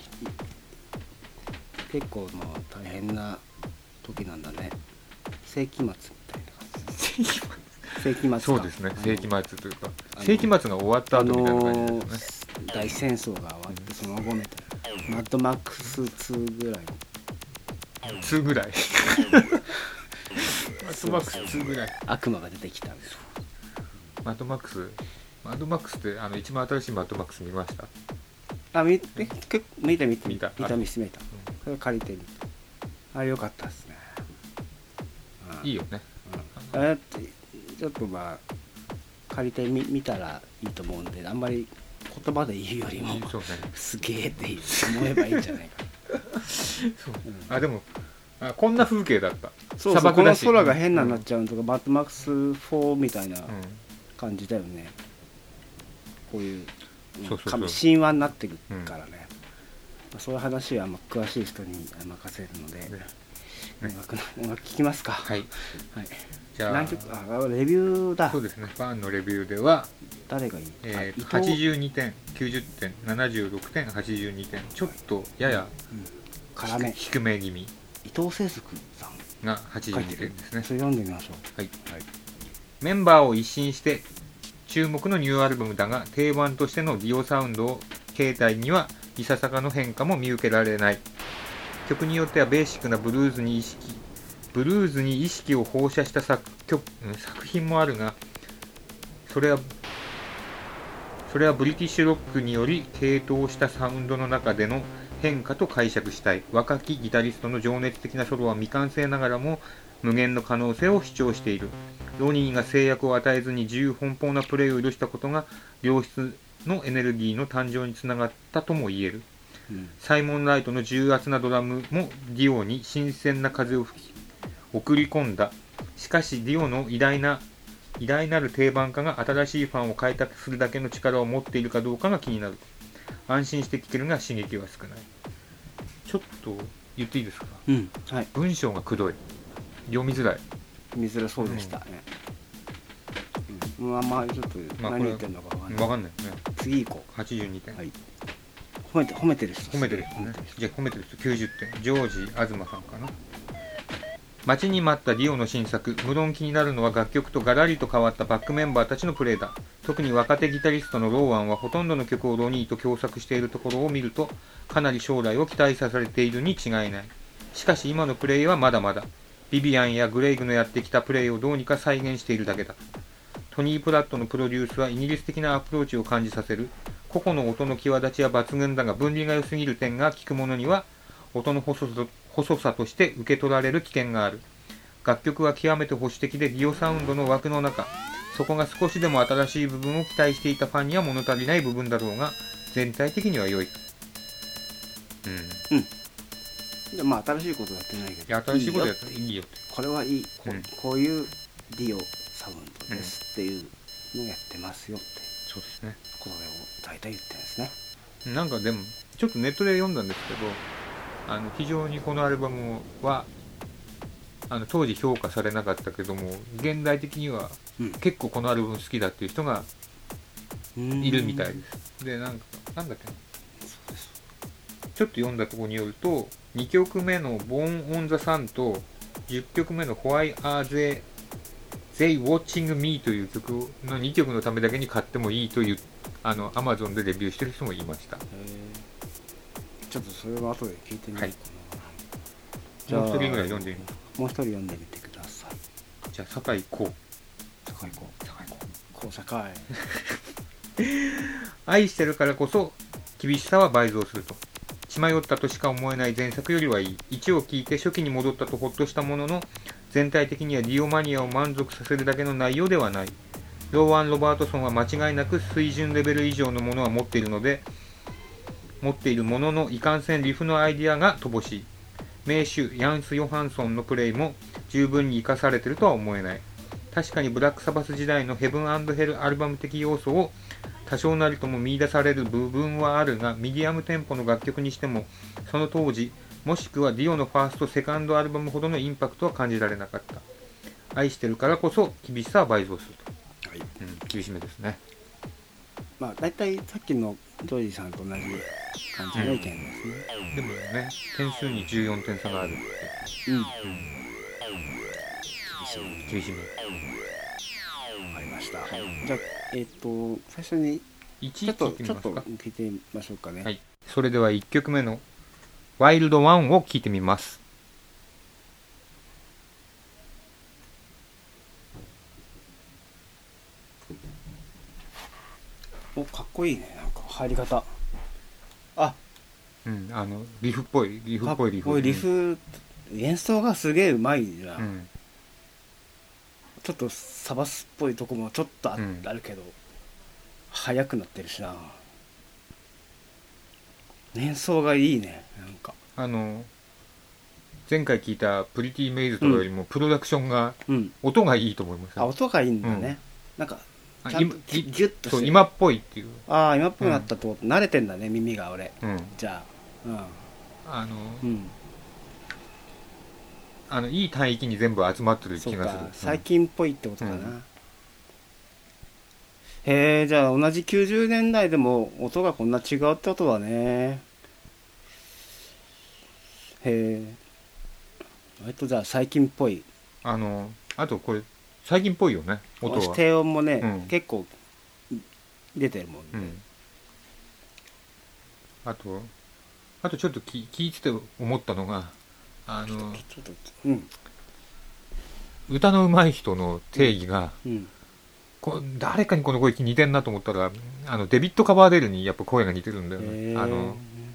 結構もう大変な時なんだね世紀末みたいな感じ世紀末かそうですね世紀末というか世紀末が終わった後みたいな感じですね、 あのー、大戦争が終わって、うん、その後みたいなマッドマックスツーぐらいツーぐらいマッドマックスツーぐらい悪魔が出てきたんですマッドマックスマッドマックスってあの一番新しいマッドマックス見ましたあ見て見た見た見た見た見た見たそれ借りてみたあれよかったですね、 うん、いいよね、 うん、あちょっとまあ借りて み, 見たらいいと思うんであんまり言葉で言うよりも、ね、すげえって思えばいいんじゃないかそう、うん、あでもあこんな風景だったそうそうこの空が変なになっちゃうとか、うん、マッドマックスフォーみたいな感じだよね、うん、こういうそうそうそう神話になってるからね、うんまあ、そういう話はまあ詳しい人に任せるので、ねね、音楽聞きますかはい、 はい、 じゃあ何曲あレビューだそうですねファンのレビューでは誰がいい、 えー、はちじゅうにてんきゅうじゅってんななじゅうろくてんはちじゅうにてんちょっとやや、うん、 辛め低め気味伊藤聖介さんがはちじゅうにてんですねそれ読んでみましょう、 はいはい、メンバーを一新して注目のニューアルバムだが定番としてのディオサウンドを形態にはいささかの変化も見受けられない曲によってはベーシックなブルーズに意識ブルーズに意識を放射した作曲作品もあるがそれはそれはブリティッシュロックにより傾倒したサウンドの中での変化と解釈したい若きギタリストの情熱的なソロは未完成ながらも無限の可能性を主張しているロニーが制約を与えずに自由奔放なプレイを許したことが良質のエネルギーの誕生につながったとも言える、 うん、 サイモン・ライトの重圧なドラムもディオに新鮮な風を吹き送り込んだ。しかしディオの偉大な偉大なる定番化が新しいファンを開拓するだけの力を持っているかどうかが気になる。安心して聞けるが刺激は少ない。ちょっと言っていいですか、 うんはい、 文章がくどい、読みづらい、 見づらそうでしたね、うんうん、あんまりちょっと何言ってんのか分かんない、 分かんないね。 次行こう。 はちじゅうにてん、 はい、褒めて褒めてる人褒めてる人ね。じゃあ褒めてる人きゅうじゅってん、ジョージ東さんかな。待ちに待ったディオの新作。無論気になるのは楽曲とガラリと変わったバックメンバーたちのプレーだ。特に若手ギタリストのローアンはほとんどの曲をロニーと共作しているところを見るとかなり将来を期待させているに違いない。しかし今のプレイはまだまだビビアンやグレイグのやってきたプレイをどうにか再現しているだけだ。トニー・プラットのプロデュースはイギリス的なアプローチを感じさせる。個々の音の際立ちは抜群だが分離が良すぎる点が聞く者には音の細さ細さとして受け取られる危険がある。楽曲は極めて保守的でディオサウンドの枠の中、そこが少しでも新しい部分を期待していたファンには物足りない部分だろうが全体的には良い。 うんうんでまあ新しいことやってないけど、 いや新しいことやっていいよって、 これはいい、こう、 うん、 こういうディオサウンドですっていうのをやってますよって、 そうですね、 これを大体言ってるんですね。 なんかでもちょっとネットで読んだんですけど、あの非常にこのアルバムはあの当時評価されなかったけども現代的には結構このアルバム好きだっていう人がいるみたいです。でなんかなんだっけな、ちょっと読んだところによるとにきょくめの Born on the Sun とじゅっきょくめの Why Are They, They Watching Me という曲のにきょくのためだけに買ってもいいというあの Amazon でレビューしてる人もいました。 ちょっとそれは後で聞いてみようかな、はい、 じゃあもう一人ぐらい読んでみます。 もう一人読んでみてください。 じゃあ酒井光酒井光酒井光酒井愛してるからこそ厳しさは倍増すると。血迷ったとしか思えない前作よりはいい。いちを聞いて初期に戻ったとほっとしたものの全体的にはディオマニアを満足させるだけの内容ではない。ローアン・ロバートソンは間違いなく水準レベル以上のものは持っているので持っているもののいかんせんリフのアイディアが乏しい。名手ヤンス・ヨハンソンのプレイも十分に生かされているとは思えない。確かにブラックサバス時代のヘブン&ヘルアルバム的要素を多少なりとも見出される部分はあるが、ミディアムテンポの楽曲にしてもその当時もしくはディオのファーストセカンドアルバムほどのインパクトは感じられなかった。愛してるからこそ厳しさは倍増すると、はいうん、厳しめですね。 まあ大体さっきのジョージさんと同じ感じの意見ですね、 うん、でもね点数にじゅうよんてん差があるって、うんうん、厳しめ。 わかりました、はい、じゃあえっ、ー、と最初にちょっとちょっと聞いてみましょうかね。 はい、それではいっきょくめのワイルドワンを聞いてみます。 おかっこいいね、なんか入り方。あうんあのリフっぽいリフっぽいリフかっこいいリフ、演奏がすげえうまいじゃん、うん、ちょっとサバスっぽいとこもちょっと あ,、うん、あるけど速くなってるしな。演奏がいいね。なんかあの前回聞いたプリティメイズとかよりもプロダクションが、うん、音がいいと思います、ね、 あ音がいいんだね、うん、なんかちゃんとギュッとして今っぽいっていう。 ああ今っぽくなったと、うん、慣れてんだね耳が俺、うん、じゃあ、うん、 あの、うん、あのいい帯域に全部集まってる気がする。 最近っぽいってことかな、うん、へえじゃあ同じきゅうじゅうねんだいでも音がこんな違うってことだね。へえ割とじゃあ最近っぽい。 あのあとこれ最近っぽいよね音は。 低音もね、うん、結構出てるもんね、うん、 あとあとちょっと聞いてて思ったのがあのちょっと、うん、歌の上手い人の定義が、うんうん、こ誰かにこの声似てんなと思ったらあのデビッド・カバーデルにやっぱ声が似てるんだよね。あの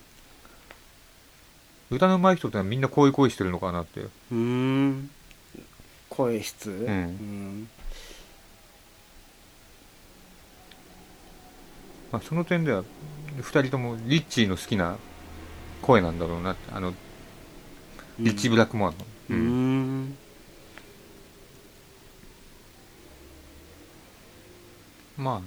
歌の上手い人ってのはみんなこういう声してるのかなって。 うーん声質、うんうん、 まあ、その点ではふたりともリッチーの好きな声なんだろうなって、あのリッチー・ブラックモアの、 うん、うんまあ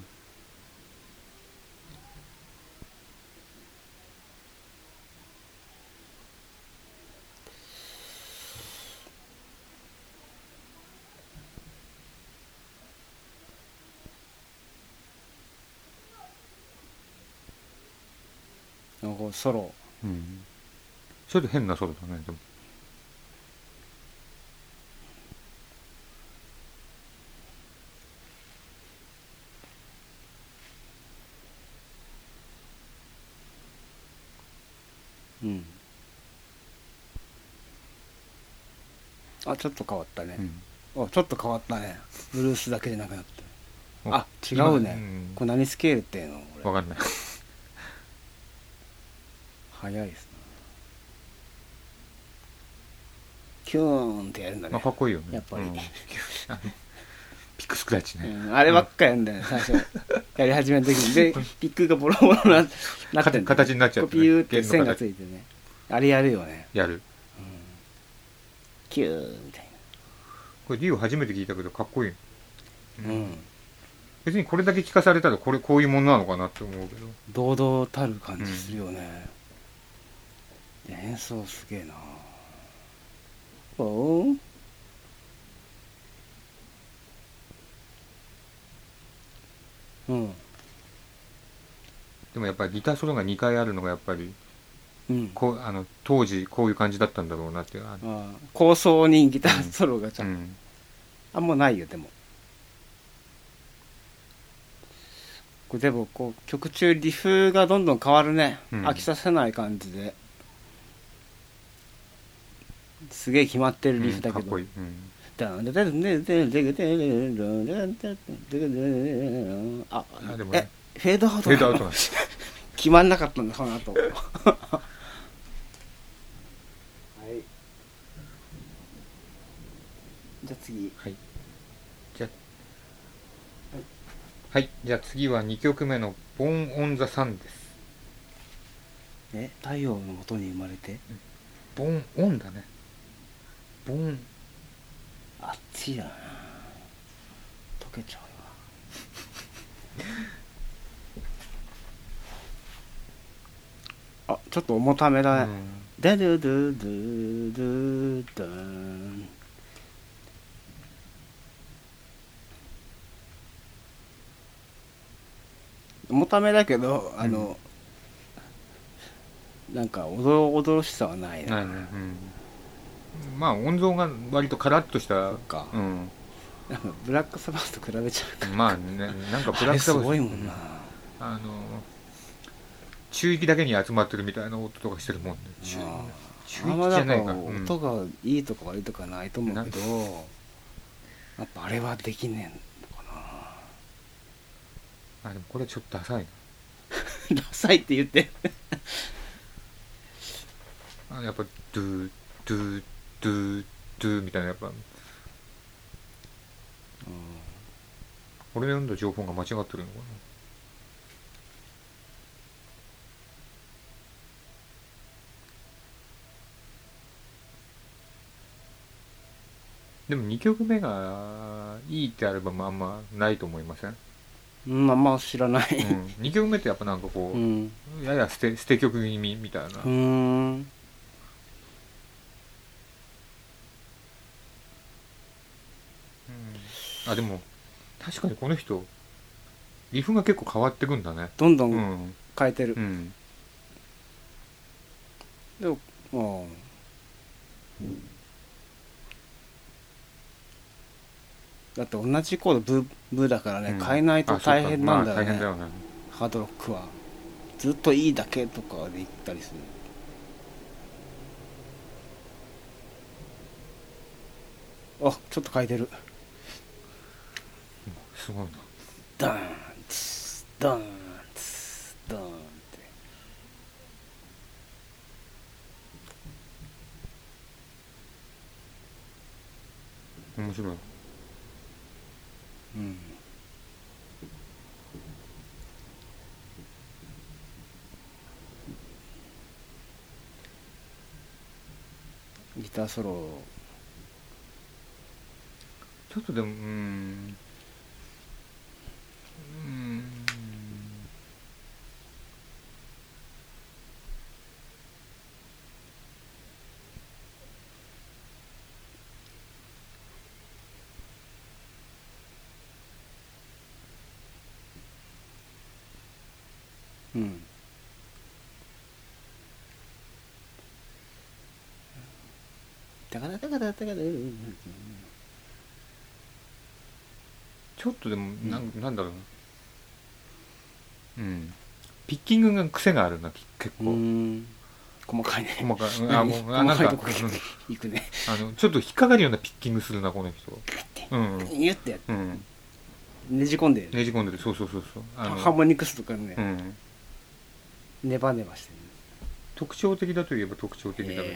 なんかソロ、 うん、ちょっと変なソロだねでも。 うん、あちょっと変わったね、うん、あちょっと変わったね、ブルースだけじゃなくなって、あ違うね、うん、これ何スケールっていうの分かんない早いですな、キューンってやるんだね、 まあ、かっこいいよねやっぱり、うん、 ピックスクラッチね、 うん、あればっかやんだよね最初やり始めの時にでピックがボロボロななってん、ね、 形になっちゃって、 ね、ピューって線がついてね、あれやるよね、 やる、うん、 キューみたいな、 これリオ初めて聞いたけどかっこいい、 うん、 別にこれだけ聞かされたらこれこういうものなのかなって思うけど堂々たる感じするよね、うん、演奏すげえな、おーうん、 でもやっぱりギターソロがにかいあるのがやっぱり、 うん、 こうあの当時こういう感じだったんだろうなっていう、ああ構想にギターソロがちゃんと、うん、あんまないよでも、これでもこう曲中リフがどんどん変わるね、うん、飽きさせない感じですげえ決まってるリフだけど、うん、かっこいい、うん、ああでも、ね、えフェードアウトフェードアウトなんです決まんなかったんだその後はいじゃあ次はいじゃあはい、はい、じゃあ次はにきょくめの「ボーン・オン・ザ・サン」です。 え太陽の元に生まれてボーン・オンだね、ボーンあっちやな溶けちゃうわあちょっと重ためだね、うん、ダドゥドゥドゥドゥドゥン重ためだけどあの、うん、なんかおどろおどろしさはないな、ないね、 うん、まあ音像が割とカラッとした、 か、 うん、 なんかブラックサバスと比べちゃうかまあね、なんかブラックサバスすごいもんな、 あの中域だけに集まってるみたいな音とかしてるもんね、中中域じゃないか、音がいいとか悪いとかないと思うけど、やっぱあれはできねえのかな。あでもこれちょっとダサいなダサいって言ってあやっぱドゥドゥドゥドゥみたいな、やっぱ、うん、俺の読んだ情報が間違ってるのかな。でもにきょくめがいいってアルバムあんまないと思いません？ うん、あんま知らない、 うん、にきょくめってやっぱなんかこう、うん、やや捨て捨て曲気味みたいな。うーん、うん、あでも確かにこの人リフが結構変わってくんだね。 どんどん変えてる、うん、でもまあだって同じコードブブだからね、うん、変えないと大変なんだよね、まあ、大変だよね。ハードロックはずっといいだけとかで言ったりする。あちょっと変えてる、 すごいな。 ダーンツダーンツダーンって面白い。 うんギターソロちょっとでもうーんうーんうんだからだからだからちょっとでもなん、なんだろうなうんピッキングが癖があるな結構うん細かいね細かいあもうあなんかいくねあのちょっと引っかかるようなピッキングするなこの人うんギュッてやって、 うん、 ねじ込んでねじ込んでるそうそうそうそうあのハーモニクスとかね、 うん、 ネバネバしてる特徴的だといえば特徴的だけど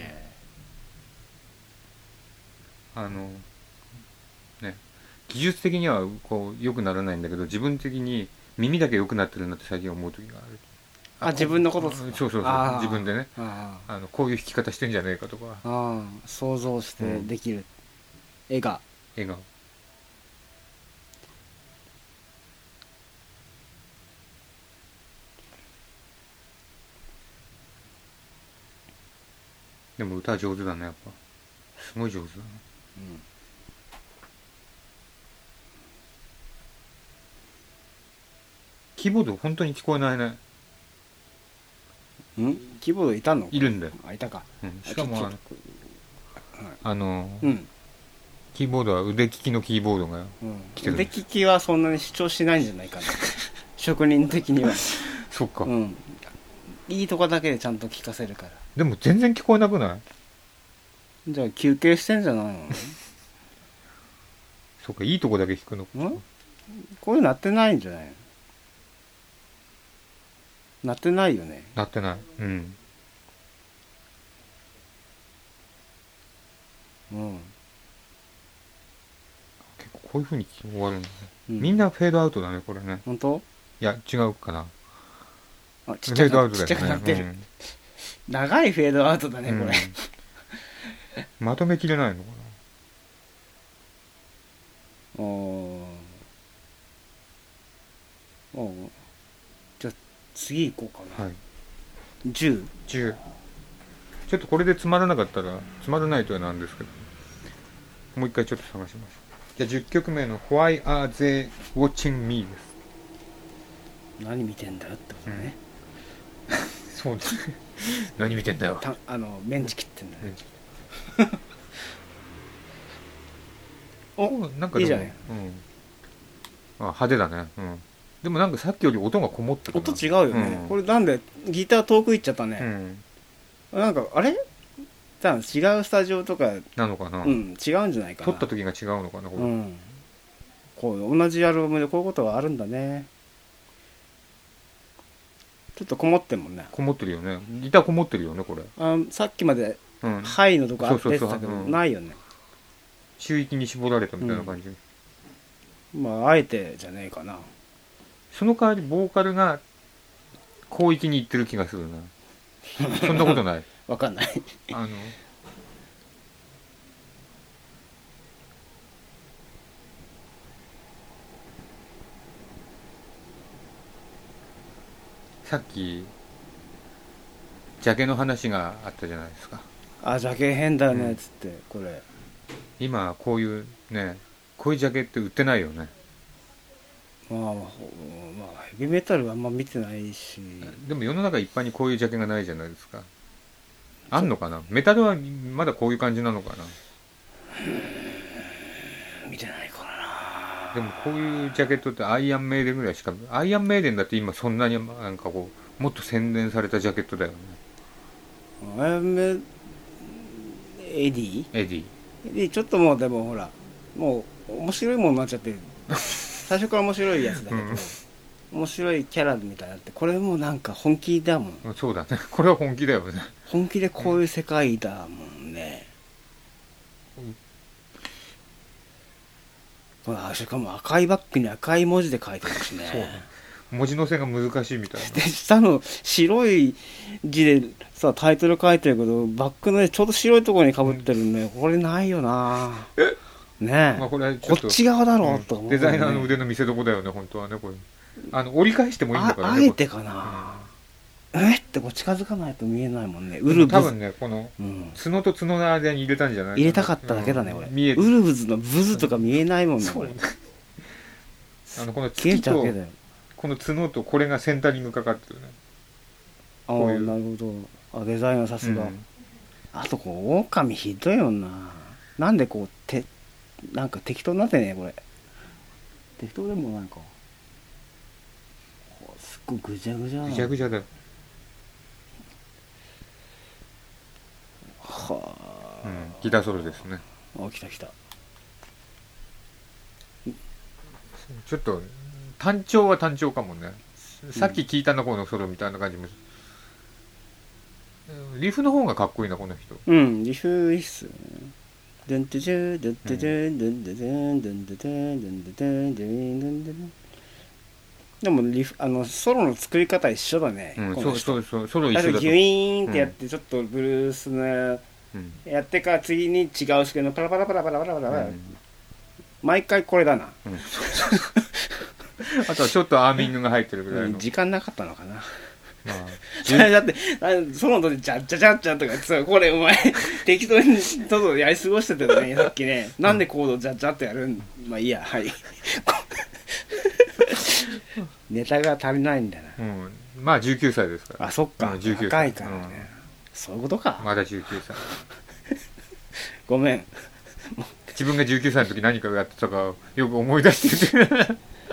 あのね技術的にはこう良くならないんだけど自分的に耳だけ良くなってるなって最近思う時があるあ自分のことそうそうそう自分でねああのこういう弾き方してんじゃねえかとかあ想像してできる、うん、絵が絵がでも歌上手だねやっぱすごい上手だね、うん、キーボード本当に聞こえないねんキーボードいたのいるんだよあいたか、 うん、しかもあの、あの、うん、キーボードは腕利きのキーボードが来てる、うん、 腕利きはそんなに主張しないんじゃないかな職人的にはそっか、 うん、いいとこだけでちゃんと聞かせるからでも全然聞こえなくないじゃあ休憩してんじゃないのそっかいいとこだけ聞くのかこういうのなってないんじゃないのなってないよねなってないうんうん結構こういう風に終わるんだね、うん、みんなフェードアウトだねこれね本当いや違うかなあちっちゃくな、ちっちゃくなってる、うん、長いフェードアウトだね、うん、これまとめきれないのかなおおじゃあ次行こうかな、はい、じゅうじゅうちょっとこれでつまらなかったらつまらないとはなんですけどもう一回ちょっと探しますじゃあじゅっきょくめの Why are they watching me です何見てんだよってことね、 うん、そうですね何見てんだよたあのメンチ切ってんだよおなんかいいじゃない、うん、 あ派手だね、うん、でもなんかさっきより音がこもってる音違うよね、うん、これなんでギター遠く行っちゃったね、うん、なんかあれ多分違うスタジオとかなのかな、 うん、違うんじゃないかな撮った時が違うのかなこれ、うん、 こう同じアルバムでこういうことがあるんだねちょっとこもってるもんねこもってるよねギターこもってるよねこれあさっきまでハイのとこあってたけどないよね周域に絞られたみたいな感じ、 うん、まああえてじゃねえかなその代わりボーカルが広域に行ってる気がするなそんなことないわかんないあのさっきジャケの話があったじゃないですかあジャケ変だよねっつって、うん、これ今こういうねこういうジャケって売ってないよねまあ、まあ、ヘビメタルはあんま見てないしでも世の中一般にこういうジャケがないじゃないですかあんのかなメタルはまだこういう感じなのかな見てないからなでもこういうジャケットってアイアンメイデンぐらいしかアイアンメイデンだって今そんなになんかこうもっと洗練されたジャケットだよねアイアンメイエディエディエディちょっともうでもほらもう面白いものになっちゃってる最初から面白いやつだけど、うん、面白いキャラみたいになってこれもなんか本気だもんそうだねこれは本気だよね本気でこういう世界だもんね、うん、しかも赤いバッグに赤い文字で書いてるしねそう文字のせが難しいみたいな。 で下の白い字でさタイトル書いてるけどバックのねちょうど白いところにかぶってるんで、これないよなねえ、 まあ、これはちょこっとっち側だろうと思う、ね、 デザイナーの腕の見せ所だよね本当はね。これあの折り返してもいいんだからね。 あ、あえてかな、うん、えってこう近づかないと見えないもんね。ウルブズ多分ねこの角と角の間に入れたんじゃない、 入れたかっただけだね、 うん、 俺見える。 ウルブズのブズとか見えないもんね、 そうあのこの消え月とちゃうだけだよ。 この角とこれがセンタリングかかってるね。 ああなるほど。あデザイナーさすが、うん、あとこう狼ひどいよな。なんでこうてなんか適当になってねこれ。適当でもないか。すっごいぐちゃぐちゃな。 ぐちゃぐちゃだよ。 はあ、 うん、ギターソロですね。 あ来た来た。 ちょっと単調は単調かもね。さっき聞いたのこのソロみたいな感じも、うん、リフの方がかっこいいなこの人。 うんリフいいっすよね。ドゥントゥジュドゥントゥジュドゥントゥジュドゥントゥジュドゥントゥジュドゥントゥジュ。でもリフあのソロの作り方一緒だね。 うん、そうそうそうソロ一緒だと。 ギュイーンってやってちょっとブルースのやってから次に違う式のパラパラパラパラパラパラパラ、うん、毎回これだな。うん、 あとはちょっとアーミングが入ってるぐらいの。 時間なかったのかな。まあ、だってその後でジャッジャジャッジャとかさこれお前適当にちょっとやり過ごしてたよねさっきね。なんでコードジャッジャってやるん。まあいいやはいネタが足りないんだな、 うん、まあじゅうきゅうさいですから。 あそっか、うん、 じゅうきゅうさい若いからね、うん、そういうことか。 まだじゅうきゅうさいごめん自分がじゅうきゅうさいの時何かやってたかよく思い出してて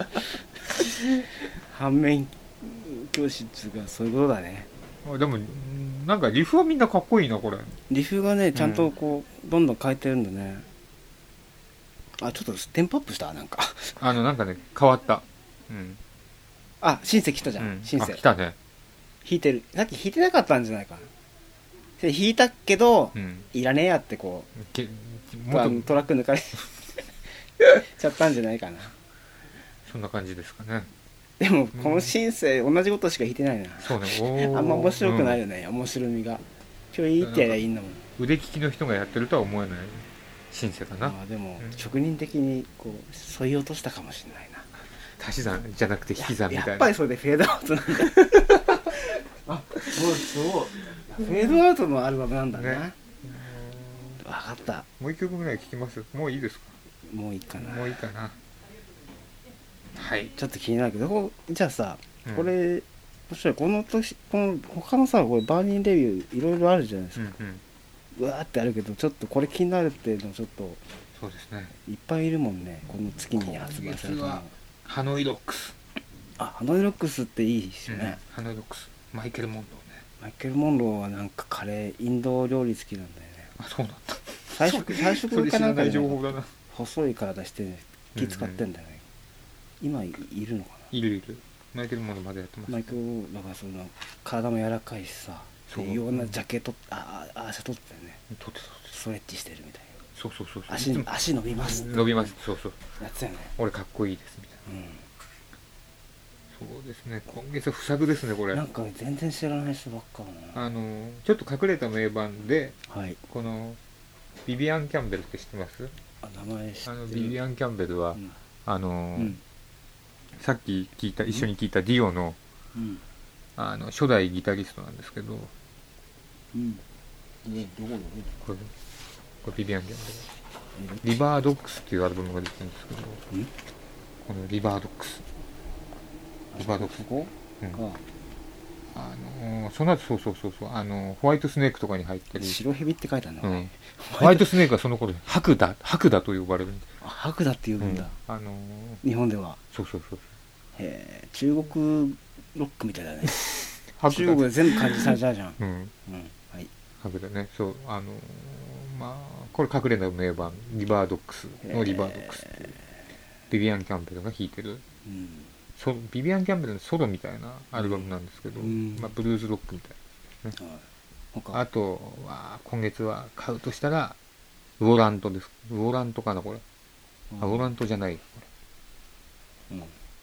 反面教師がそういうことだね。 でもなんかリフはみんなかっこいいなこれ。 リフがねちゃんとこう、うん、どんどん変えてるんだね。あちょっとテンポアップしたなんかあのなんかね変わった、うん、 あシンセ来たじゃん、うん、シンセ来たね。 弾いてる。さっき弾いてなかったんじゃないかな。で弾いたけど、うん、いらねえやってこうけもっとトラック抜かれちゃったんじゃないかな。 そんな感じですかね。 でもこのシンセ同じことしか弾いてないな。 そうね。 あんま面白くないよね、うん、面白みが。今日いいってやりゃいいんだもん。 腕利きの人がやってるとは思えないシンセかな。 あでも、うん、職人的にこうそい落としたかもしれないな。 足し算じゃなくて引き算みたいな。 やっぱりそれでフェードアウトなんだあそうそうフェードアウトのアルバムなんだね。ね分かった。 もう一曲ぐらい聴きます。もういいですか。 もういいかな。 もういいかな。はい。 ちょっと気になるけど、じゃあさ、うん、これもしこの年この他のさこれバーニンレビューいろいろあるじゃないですか。うんうん、うわーってあるけどちょっとこれ気になるっていうのちょっとそうですね。 いっぱいいるもんねこの月に発売されたの。 ハノイロックス。 あハノイロックスっていいですよね、 うん、ハノイロックスマイケル・モンローね。 マイケル・モンローはなんかカレーインド料理好きなんだよね。 あそうなんだ。 最初最初かなんかで、ね、 細い体して、ね、気使ってんだよね、うんうん、今 い, いるのかな。 いるいる。マイケル・モンローまでやってます。 マイケルだからその体も柔らかいしさいろんなジャケット、うん、ああ足取ってたよね。 取ってたストレッチしてるみたいな。 そうそうそうそう。 足, 足伸びます伸びますそうそうやつやね。 俺かっこいいですみたいな、うん、そうですね。今月は不作ですねこれ。 なんか全然知らない人ばっかな。あのちょっと隠れた名盤で、 はい、 このビビアン・キャンベルって知ってます？ あ名前知ってる。 あのビビアン・キャンベルは、うん、あの、うん、さっき聞いた一緒に聞いたディオの、うん、あの初代ギタリストなんですけど、 うん、ねどこだねこれこれビビアン・キャンベルリバードックスっていうアルバムが出てるんですけど、うん、このリバードックスリバードックスここ、うん、あのー、その後そうそうそうそうあのホワイトスネークとかに入ってる白蛇って書いてあるんだ、ねうん、 ホワイトスネークはその頃白だ白だと呼ばれるんです。 あ白だって呼ぶんだ、 うん、あのー、 日本では。 そうそうそうへえ中国ロックみたいだね中国で全部感じされちゃうじゃん、うんうん、はい白だね。そうあのー、まあこれ隠れた名盤リバードックスのリバードックスっていうビビアン・キャンベルが弾いてる、うん、そビビアン・キャンベルのソロみたいなアルバムなんですけど、うんまあ、ブルーズロックみたいな、ねはい、あとは今月は買うとしたらウォラントです。ウォラントかなこれ、うん、あウォラントじゃないこれ、うん、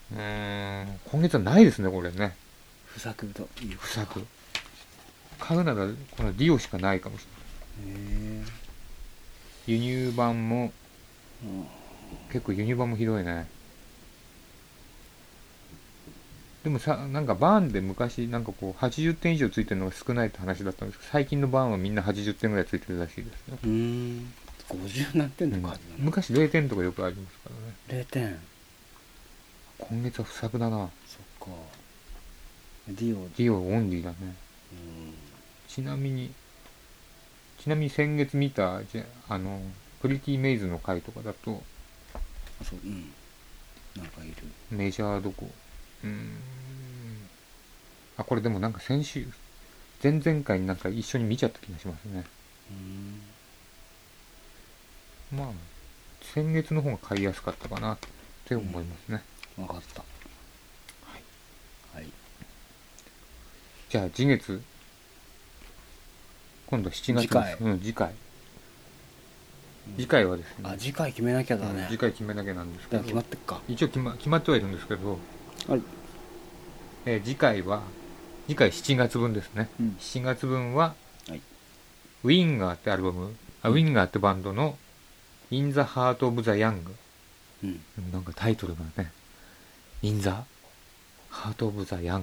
うーん、今月はないですねこれね。 不作という不作。買うならこのディオしかないかもしれない。へー、輸入版も、うん、結構輸入版もひどいね。でもさ、なんかバーンで昔なんかこうはちじゅってん以上ついてるのが少ないって話だったんですけど、最近のバーンはみんなはちじゅってんぐらいついてるらしいですよ。 うーん、ごじゅう何点とかあるの、 うん、昔れいてんとかよくありますからね。 れいてん。 今月は不作だな。 そっか。ディオディオオンリーだね。うん、ちなみにちなみに先月見たじゃあのプリティメイズの回とかだと、 あ、そう、うん、なんかいる。 メジャーどこ、うーん、あ、これでもなんか先週前々回になんか一緒に見ちゃった気がしますね。うーん、まあ先月の方が買いやすかったかなって思いますね。 分、うん、かった。はい、はい、 じゃあ次月、今度しちがつ次回、 うん、次回次回はですね、 あ、次回決めなきゃだね、うん、 次回決めなきゃなんですけど、 決まってっか、 一応決ま、決まってはいるんですけど、 はい、 えー、次回は次回しちがつぶんですね、うん、しちがつぶんは、はい、ウィンガーってアルバム、あ、ウィンガーってバンドの In the Heart of the Young、うん、なんかタイトルがね In the Heart of the Young、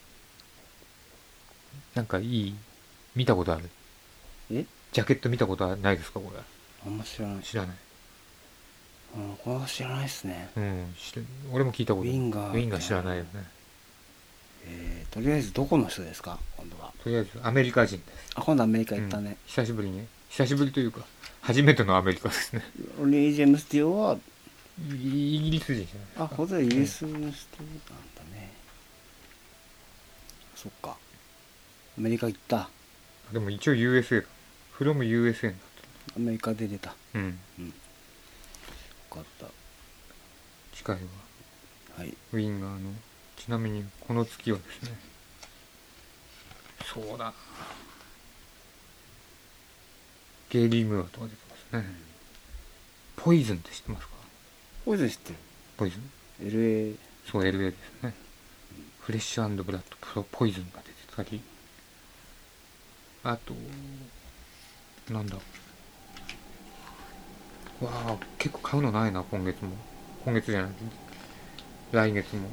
なんかいい、見たことある？ え？ ジャケット見たことはないですかこれ？ あんま知らない。 知らない。 あ、これは知らないですね。 うん、俺も聞いたことない。 ウィンガー。 ウィンガー知らないよね。 えー、とりあえずどこの人ですか今度は？ とりあえずアメリカ人です。 あ、今度アメリカ行ったね。うん、 久しぶりに。久しぶりというか初めてのアメリカですね。 オリー・ジェームス・ディオはイギリス人じゃないですか。 あ、これイギリスの人なんだね。そっか。アメリカ行った。 でも一応 ユーエスエー だ。フロム ユーエスエー になった。 アメリカで出た。 うん。うん。よかった。 次回は、 はい、 ウィンガーの、ちなみにこの月はですね、そうだ。ゲイリー・ムーアとか出てますね。ポイズンって知ってますか？ ポイズン知ってる。 ポイズンエルエー。 そう エルエー ですね。フレッシュ&ブラッドプロポイズンが出てたり、あとなんだ、わあ結構買うのないな今月も。今月じゃない来月も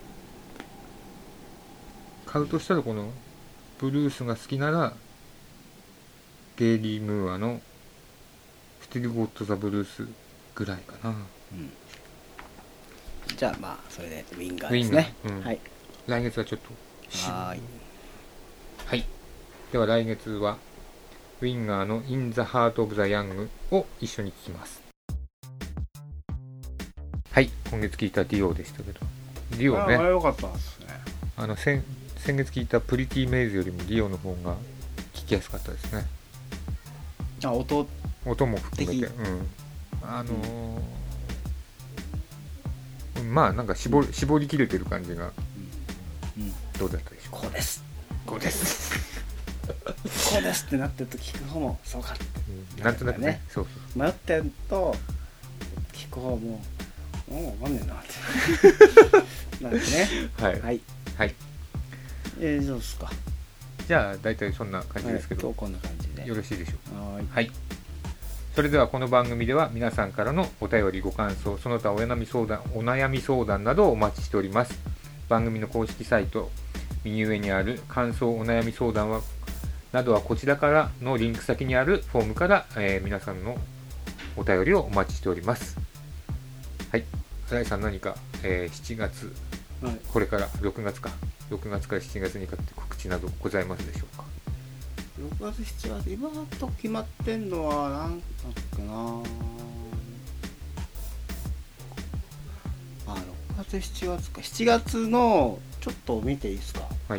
買うとしたら、このブルースが好きならゲイリー・ムーアのスティル・ゴット・ザ・ブルースぐらいかな、うん、 じゃあまあそれでウィンガーですね、 うん、 はい、 来月はちょっとはい、 はい、では来月はウィンガーの In the Heart of the Young を一緒に聴きます。はい、今月聴いたディオでしたけど、ディオね、 ああ良かったですね。 あの 先, 先月聴いたプリティメイズよりもディオの方が聴きやすかったですね。 あ、音音も含めて、うん、あのーうん、まあなんか絞り、絞り切れてる感じが、うんうん、どうだったでしょうか。 こうですこうですこうですってなってると聞く方もそうかって、 うん、なんとなくね、そうそう迷ってると聞く方ももう分かんねえなってなんでね、 はいはい、はい、 えー、そうですか。 じゃあ大体そんな感じですけど、 はい、今日こんな感じでよろしいでしょうか。 はい、 はい、それではこの番組では皆さんからのお便りご感想、その他お悩み相談お悩み相談などをお待ちしております。番組の公式サイト右上にある感想お悩み相談はなどはこちらからのリンク先にあるフォームから、えー、皆さんのお便りをお待ちしております。はい、新井さん何か、えー、しちがつ、はい、これからろくがつかろくがつからしちがつにかけて告知などございますでしょうか。 ろくがつしちがつ今と決まってんのは何だっけなあ、ろくがつしちがつかしちがつのちょっと見ていいですか。 はい、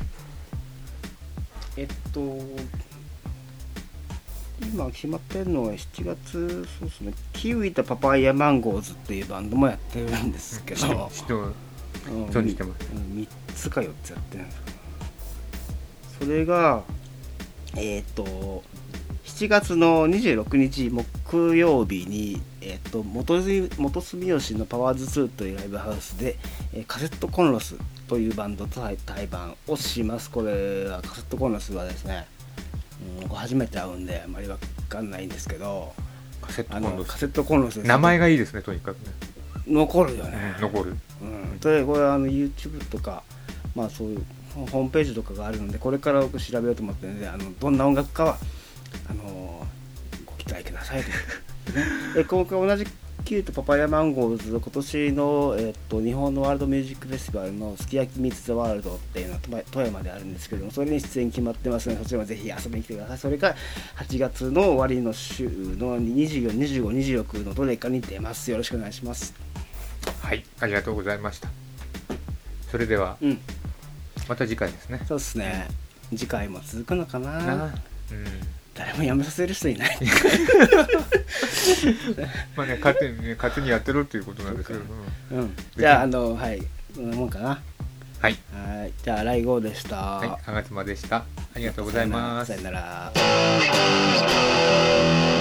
えっと今決まってるのはしちがつ、そうですね、キウイとパパイヤマンゴーズっていうバンドもやってるんですけど、 存じてます。 みっつかよっつやってるんですか。それがえっとしちがつのにじゅうろくにち木木曜日に、えー、と元住元住吉のパワーズツーというライブハウスで、えー、カセットコンロスというバンドと対バンをします。これはカセットコンロスはですね、うん、初めて会うんであまり分かんないんですけど、 カセットコンロス、 カセットコンロス名前がいいですね、とにかくね。 残るよね、 うん、残る、 うん、でこれはあの YouTube とか、まあ、そういうホームページとかがあるので、これから僕調べようと思ってるので、あのどんな音楽かはあのご期待くださいとえ今回同じキュートパパイヤマンゴーズ今年の、えっと、日本のワールドミュージックフェスティバルのすき焼きミーツザワールドっていうのは富山であるんですけども、それに出演決まってますので、そちらもぜひ遊びに来てください。それからはちがつの終わりの週のにじゅうよん、にじゅうご、にじゅうろくのどれかに出ます。よろしくお願いします。 はい、ありがとうございました。それでは、うん、また次回ですね。 そうですね、うん、次回も続くのかな、 な、うん、 誰もやめさせる人いないまあね、勝手にね、勝手にやってろっていうことなんですけど、 うん、じゃああのはいこんなもんかな。 はい、 はい、じゃあ来号でした。 はい、あがつまでした。ありがとうございます。 さよなら。